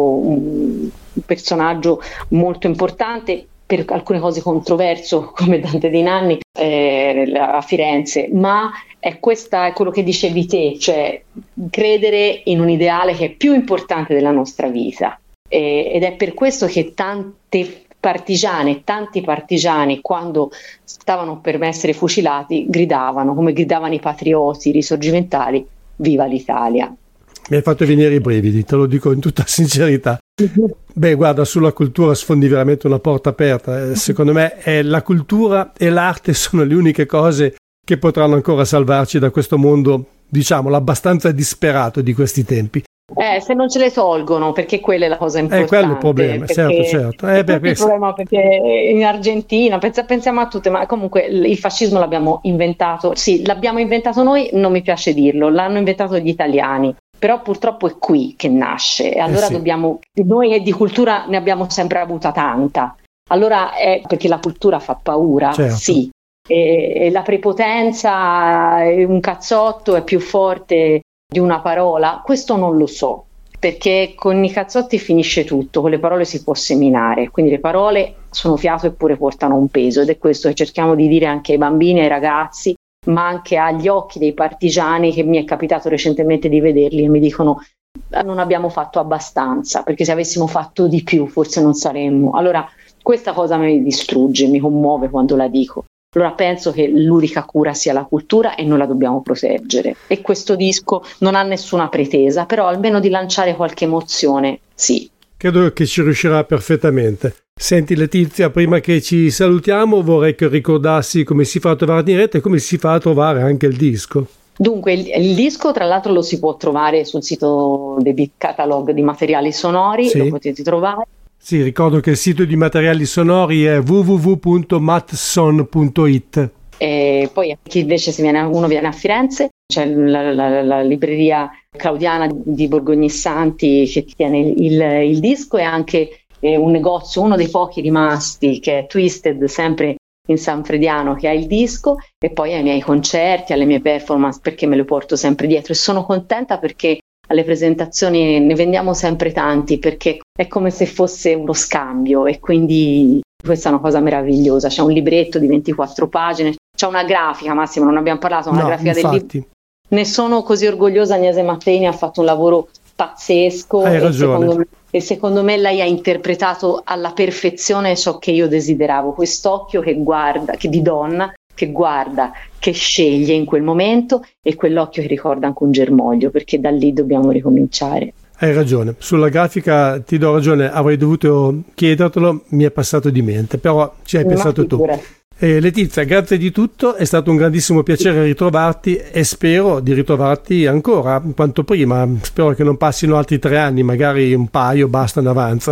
Speaker 4: un personaggio molto importante, per alcune cose controverso come Dante di Nanni eh, a Firenze, ma è questa è quello che dicevi te, cioè credere in un ideale che è più importante della nostra vita, eh, ed è per questo che tante partigiane, tanti partigiani quando stavano per essere fucilati gridavano, come gridavano i patrioti risorgimentali, viva l'Italia.
Speaker 2: Mi hai fatto venire i brividi, te lo dico in tutta sincerità. Beh, guarda, sulla cultura sfondi veramente una porta aperta. Secondo me è la cultura e l'arte sono le uniche cose che potranno ancora salvarci da questo mondo, diciamolo, abbastanza disperato di questi tempi.
Speaker 4: Eh, se non ce le tolgono, perché quella è la cosa importante.
Speaker 2: È quello il problema, certo, certo.
Speaker 4: È
Speaker 2: beh,
Speaker 4: il problema perché in Argentina, pensiamo a tutte, ma comunque il fascismo l'abbiamo inventato, sì, l'abbiamo inventato noi, non mi piace dirlo, l'hanno inventato gli italiani, però purtroppo è qui che nasce, e allora eh sì. dobbiamo, noi di cultura ne abbiamo sempre avuta tanta, allora è perché la cultura fa paura, certo. Sì, e, e la prepotenza, un cazzotto è più forte di una parola, questo non lo so, perché con i cazzotti finisce tutto, con le parole si può seminare, quindi le parole sono fiato eppure portano un peso, ed è questo che cerchiamo di dire anche ai bambini, ai ragazzi, ma anche agli occhi dei partigiani, che mi è capitato recentemente di vederli e mi dicono non abbiamo fatto abbastanza, perché se avessimo fatto di più forse non saremmo. Allora questa cosa mi distrugge, mi commuove quando la dico. Allora penso che l'unica cura sia la cultura e noi la dobbiamo proteggere, e questo disco non ha nessuna pretesa, però almeno di lanciare qualche emozione, sì.
Speaker 2: Credo che ci riuscirà perfettamente. Senti Letizia, prima che ci salutiamo vorrei che ricordassi come si fa a trovare in rete e come si fa a trovare anche il disco.
Speaker 4: Dunque il, il disco tra l'altro lo si può trovare sul sito del Big Catalog di materiali sonori, sì. Lo potete trovare.
Speaker 2: Sì, ricordo che il sito di materiali sonori è w w w punto matson punto i t.
Speaker 4: E poi chi invece se viene, uno viene a Firenze, c'è la, la, la libreria Claudiana di Borgognissanti che tiene il, il, il disco, e anche eh, un negozio, uno dei pochi rimasti, che è Twisted, sempre in San Frediano, che ha il disco, e poi ai miei concerti, alle mie performance, perché me lo porto sempre dietro, e sono contenta perché alle presentazioni ne vendiamo sempre tanti, perché è come se fosse uno scambio, e quindi questa è una cosa meravigliosa. C'è un libretto di ventiquattro pagine, c'è una grafica, Massimo, non abbiamo parlato, una
Speaker 2: no,
Speaker 4: grafica
Speaker 2: infatti.
Speaker 4: del libro. Ne sono così orgogliosa, Agnese Matteini ha fatto un lavoro pazzesco.
Speaker 2: Hai
Speaker 4: e
Speaker 2: ragione.
Speaker 4: Secondo me, e secondo me lei ha interpretato alla perfezione ciò che io desideravo, quest'occhio che guarda, che di donna, che guarda, che sceglie in quel momento, e quell'occhio che ricorda anche un germoglio, perché da lì dobbiamo ricominciare.
Speaker 2: Hai ragione, sulla grafica ti do ragione, avrei dovuto chiedertelo, mi è passato di mente, però ci hai Ma pensato figura. tu. Eh, Letizia, grazie di tutto, è stato un grandissimo piacere ritrovarti, e spero di ritrovarti ancora quanto prima. Spero che non passino altri tre anni, magari un paio bastano, avanzano.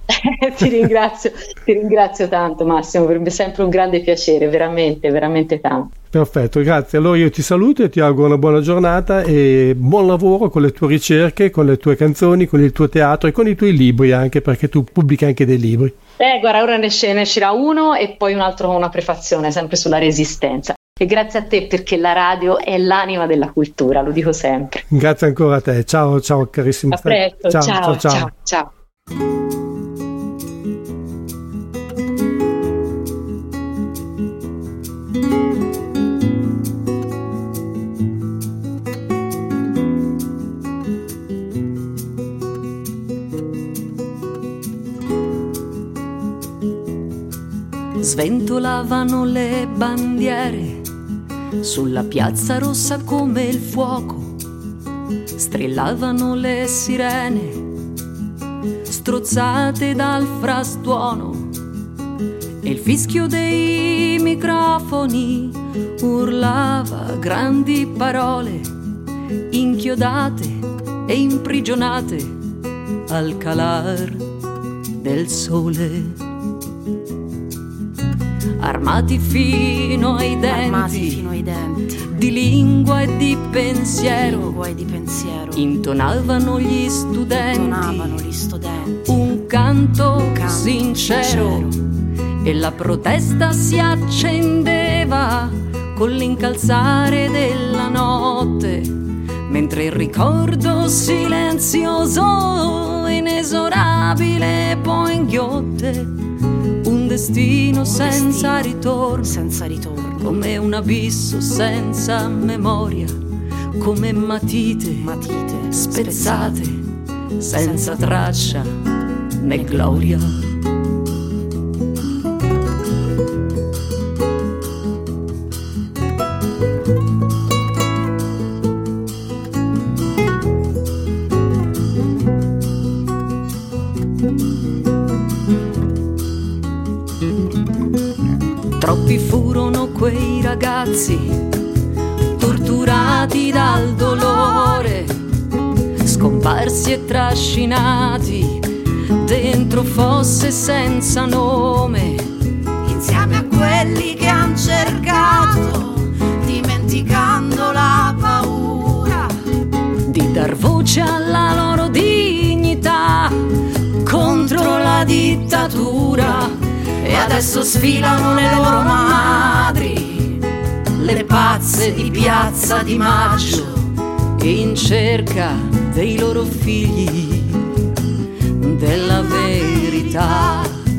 Speaker 4: ti ringrazio, ti ringrazio tanto Massimo, per me è sempre un grande piacere, veramente, veramente tanto.
Speaker 2: Perfetto, grazie. Allora io ti saluto e ti auguro una buona giornata e buon lavoro con le tue ricerche, con le tue canzoni, con il tuo teatro e con i tuoi libri anche, perché tu pubblichi anche dei libri.
Speaker 4: Eh, guarda, ora ne uscirà uno e poi un altro con una prefazione sempre sulla resistenza. E grazie a te, perché la radio è l'anima della cultura, lo dico sempre.
Speaker 2: Grazie ancora a te. Ciao, ciao carissimo.
Speaker 4: A presto, ciao, ciao, ciao. ciao, ciao.
Speaker 3: Sventolavano le bandiere sulla piazza rossa come il fuoco, strillavano le sirene strozzate dal frastuono e il fischio dei microfoni urlava grandi parole inchiodate e imprigionate al calar del sole. Armati fino ai denti,
Speaker 7: Armati fino ai denti
Speaker 3: di lingua e di pensiero,
Speaker 7: lingua e di pensiero
Speaker 3: intonavano gli studenti,
Speaker 7: intonavano gli studenti
Speaker 3: un canto,
Speaker 7: un canto
Speaker 3: sincero, sincero e la protesta si accendeva con l'incalzare della notte, mentre il ricordo silenzioso, inesorabile, poi inghiotte un destino un senza destino, ritorno,
Speaker 7: senza ritorno,
Speaker 3: come un abisso senza memoria, come matite,
Speaker 7: matite
Speaker 3: spezzate, spezzate senza traccia né gloria. Troppi furono quei ragazzi torturati dal dolore, scomparsi e trascinati dentro fosse senza nome,
Speaker 7: insieme a quelli che han cercato, dimenticando la paura,
Speaker 3: di dar voce alla loro dignità contro la dittatura. E adesso sfilano le loro madri, le pazze di Piazza di Maggio, in cerca dei loro figli, della verità.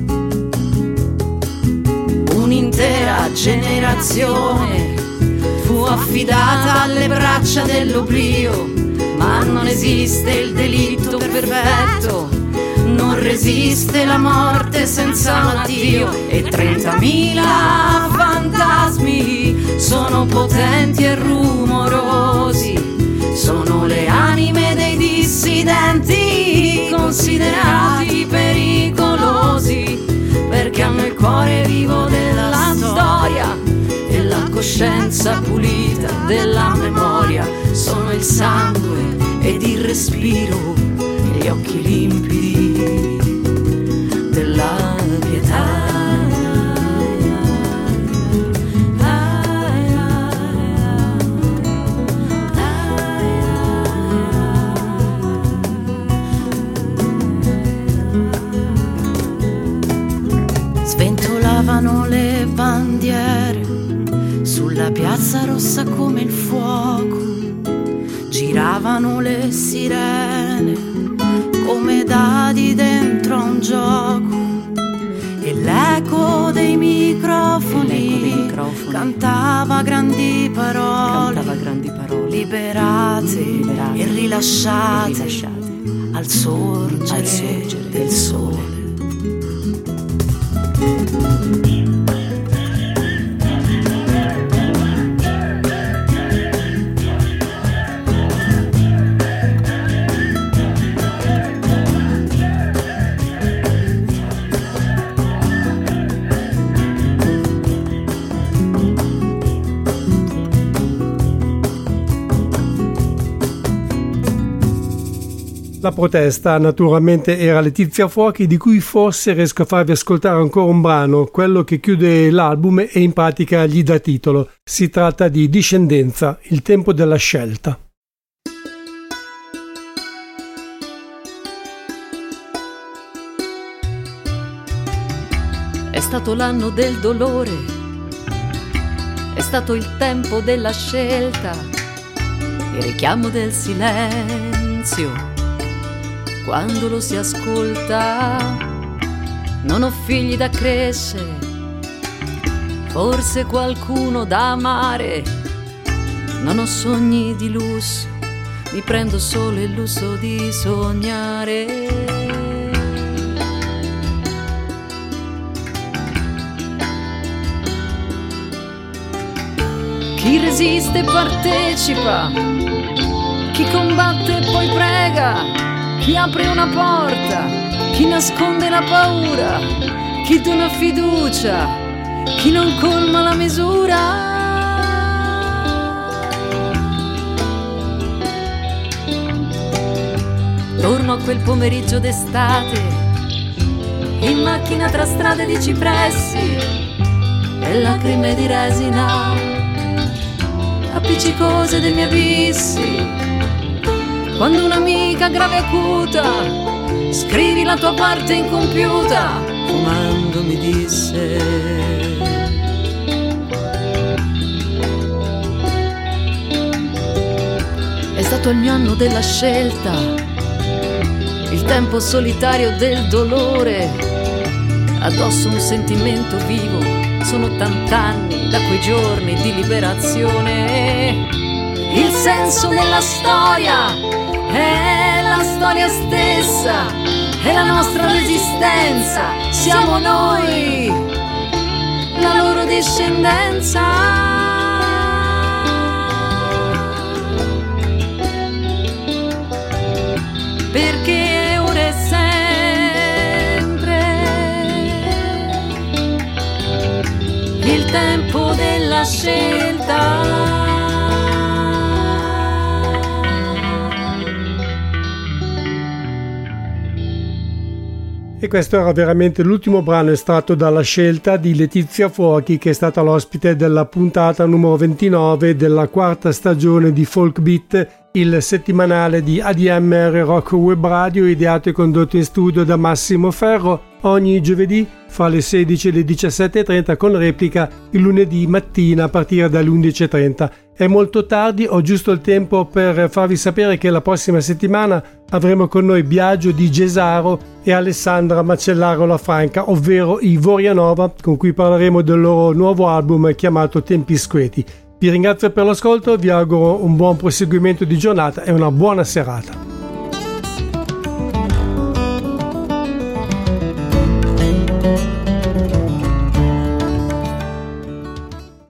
Speaker 3: Un'intera generazione fu affidata alle braccia dell'oblio, ma non esiste il delitto perfetto, non resiste la morte senza un addio, e trentamila fantasmi sono potenti e rumorosi, sono le anime dei dissidenti considerati pericolosi, perché hanno il cuore vivo della storia e la coscienza pulita della memoria, sono il sangue ed il respiro e gli occhi limpidi della pietà.
Speaker 7: Sventolavano le bandiere sulla piazza rossa come il fuoco, giravano le sirene come dadi dentro a un gioco, e l'eco dei microfoni,
Speaker 3: l'eco dei microfoni
Speaker 7: cantava grandi parole,
Speaker 3: cantava grandi parole
Speaker 7: liberate, liberate e rilasciate,
Speaker 3: e rilasciate
Speaker 7: al sorgere,
Speaker 3: al sorgere
Speaker 7: del sole.
Speaker 2: La protesta naturalmente era Letizia Fuochi, di cui forse riesco a farvi ascoltare ancora un brano, quello che chiude l'album e in pratica gli dà titolo. Si tratta di Discendenza, il tempo della scelta.
Speaker 3: È stato l'anno del dolore, è stato il tempo della scelta, il richiamo del silenzio quando lo si ascolta. Non ho figli da crescere, forse qualcuno da amare, non ho sogni di lusso, mi prendo solo il lusso di sognare. Chi resiste partecipa, chi combatte poi prega, chi apre una porta, chi nasconde la paura, chi dona fiducia, chi non colma la misura. Torno a quel pomeriggio d'estate, in macchina tra strade di cipressi e lacrime di resina, appiccicose dei miei abissi. Quando un'amica grave acuta, scrivi la tua parte incompiuta, fumando mi disse: è stato il mio anno della scelta, il tempo solitario del dolore, addosso un sentimento vivo, sono tant'anni da quei giorni di liberazione. Il senso della storia è la storia stessa, è la nostra resistenza, siamo noi, la loro discendenza. Perché ora e sempre il tempo della scelta.
Speaker 2: E questo era veramente l'ultimo brano estratto dalla scelta di Letizia Fuochi, che è stata l'ospite della puntata numero ventinove della quarta stagione di Folk Beat, il settimanale di A D M R Rock Web Radio, ideato e condotto in studio da Massimo Ferro, ogni giovedì fra le sedici e le diciassette e trenta, con replica il lunedì mattina a partire dalle undici e trenta. È molto tardi, ho giusto il tempo per farvi sapere che la prossima settimana avremo con noi Biagio di Gesaro e Alessandra Macellaro La Franca, ovvero i Vorianova, con cui parleremo del loro nuovo album chiamato Tempi Squeti. Vi ringrazio per l'ascolto, vi auguro un buon proseguimento di giornata e una buona serata.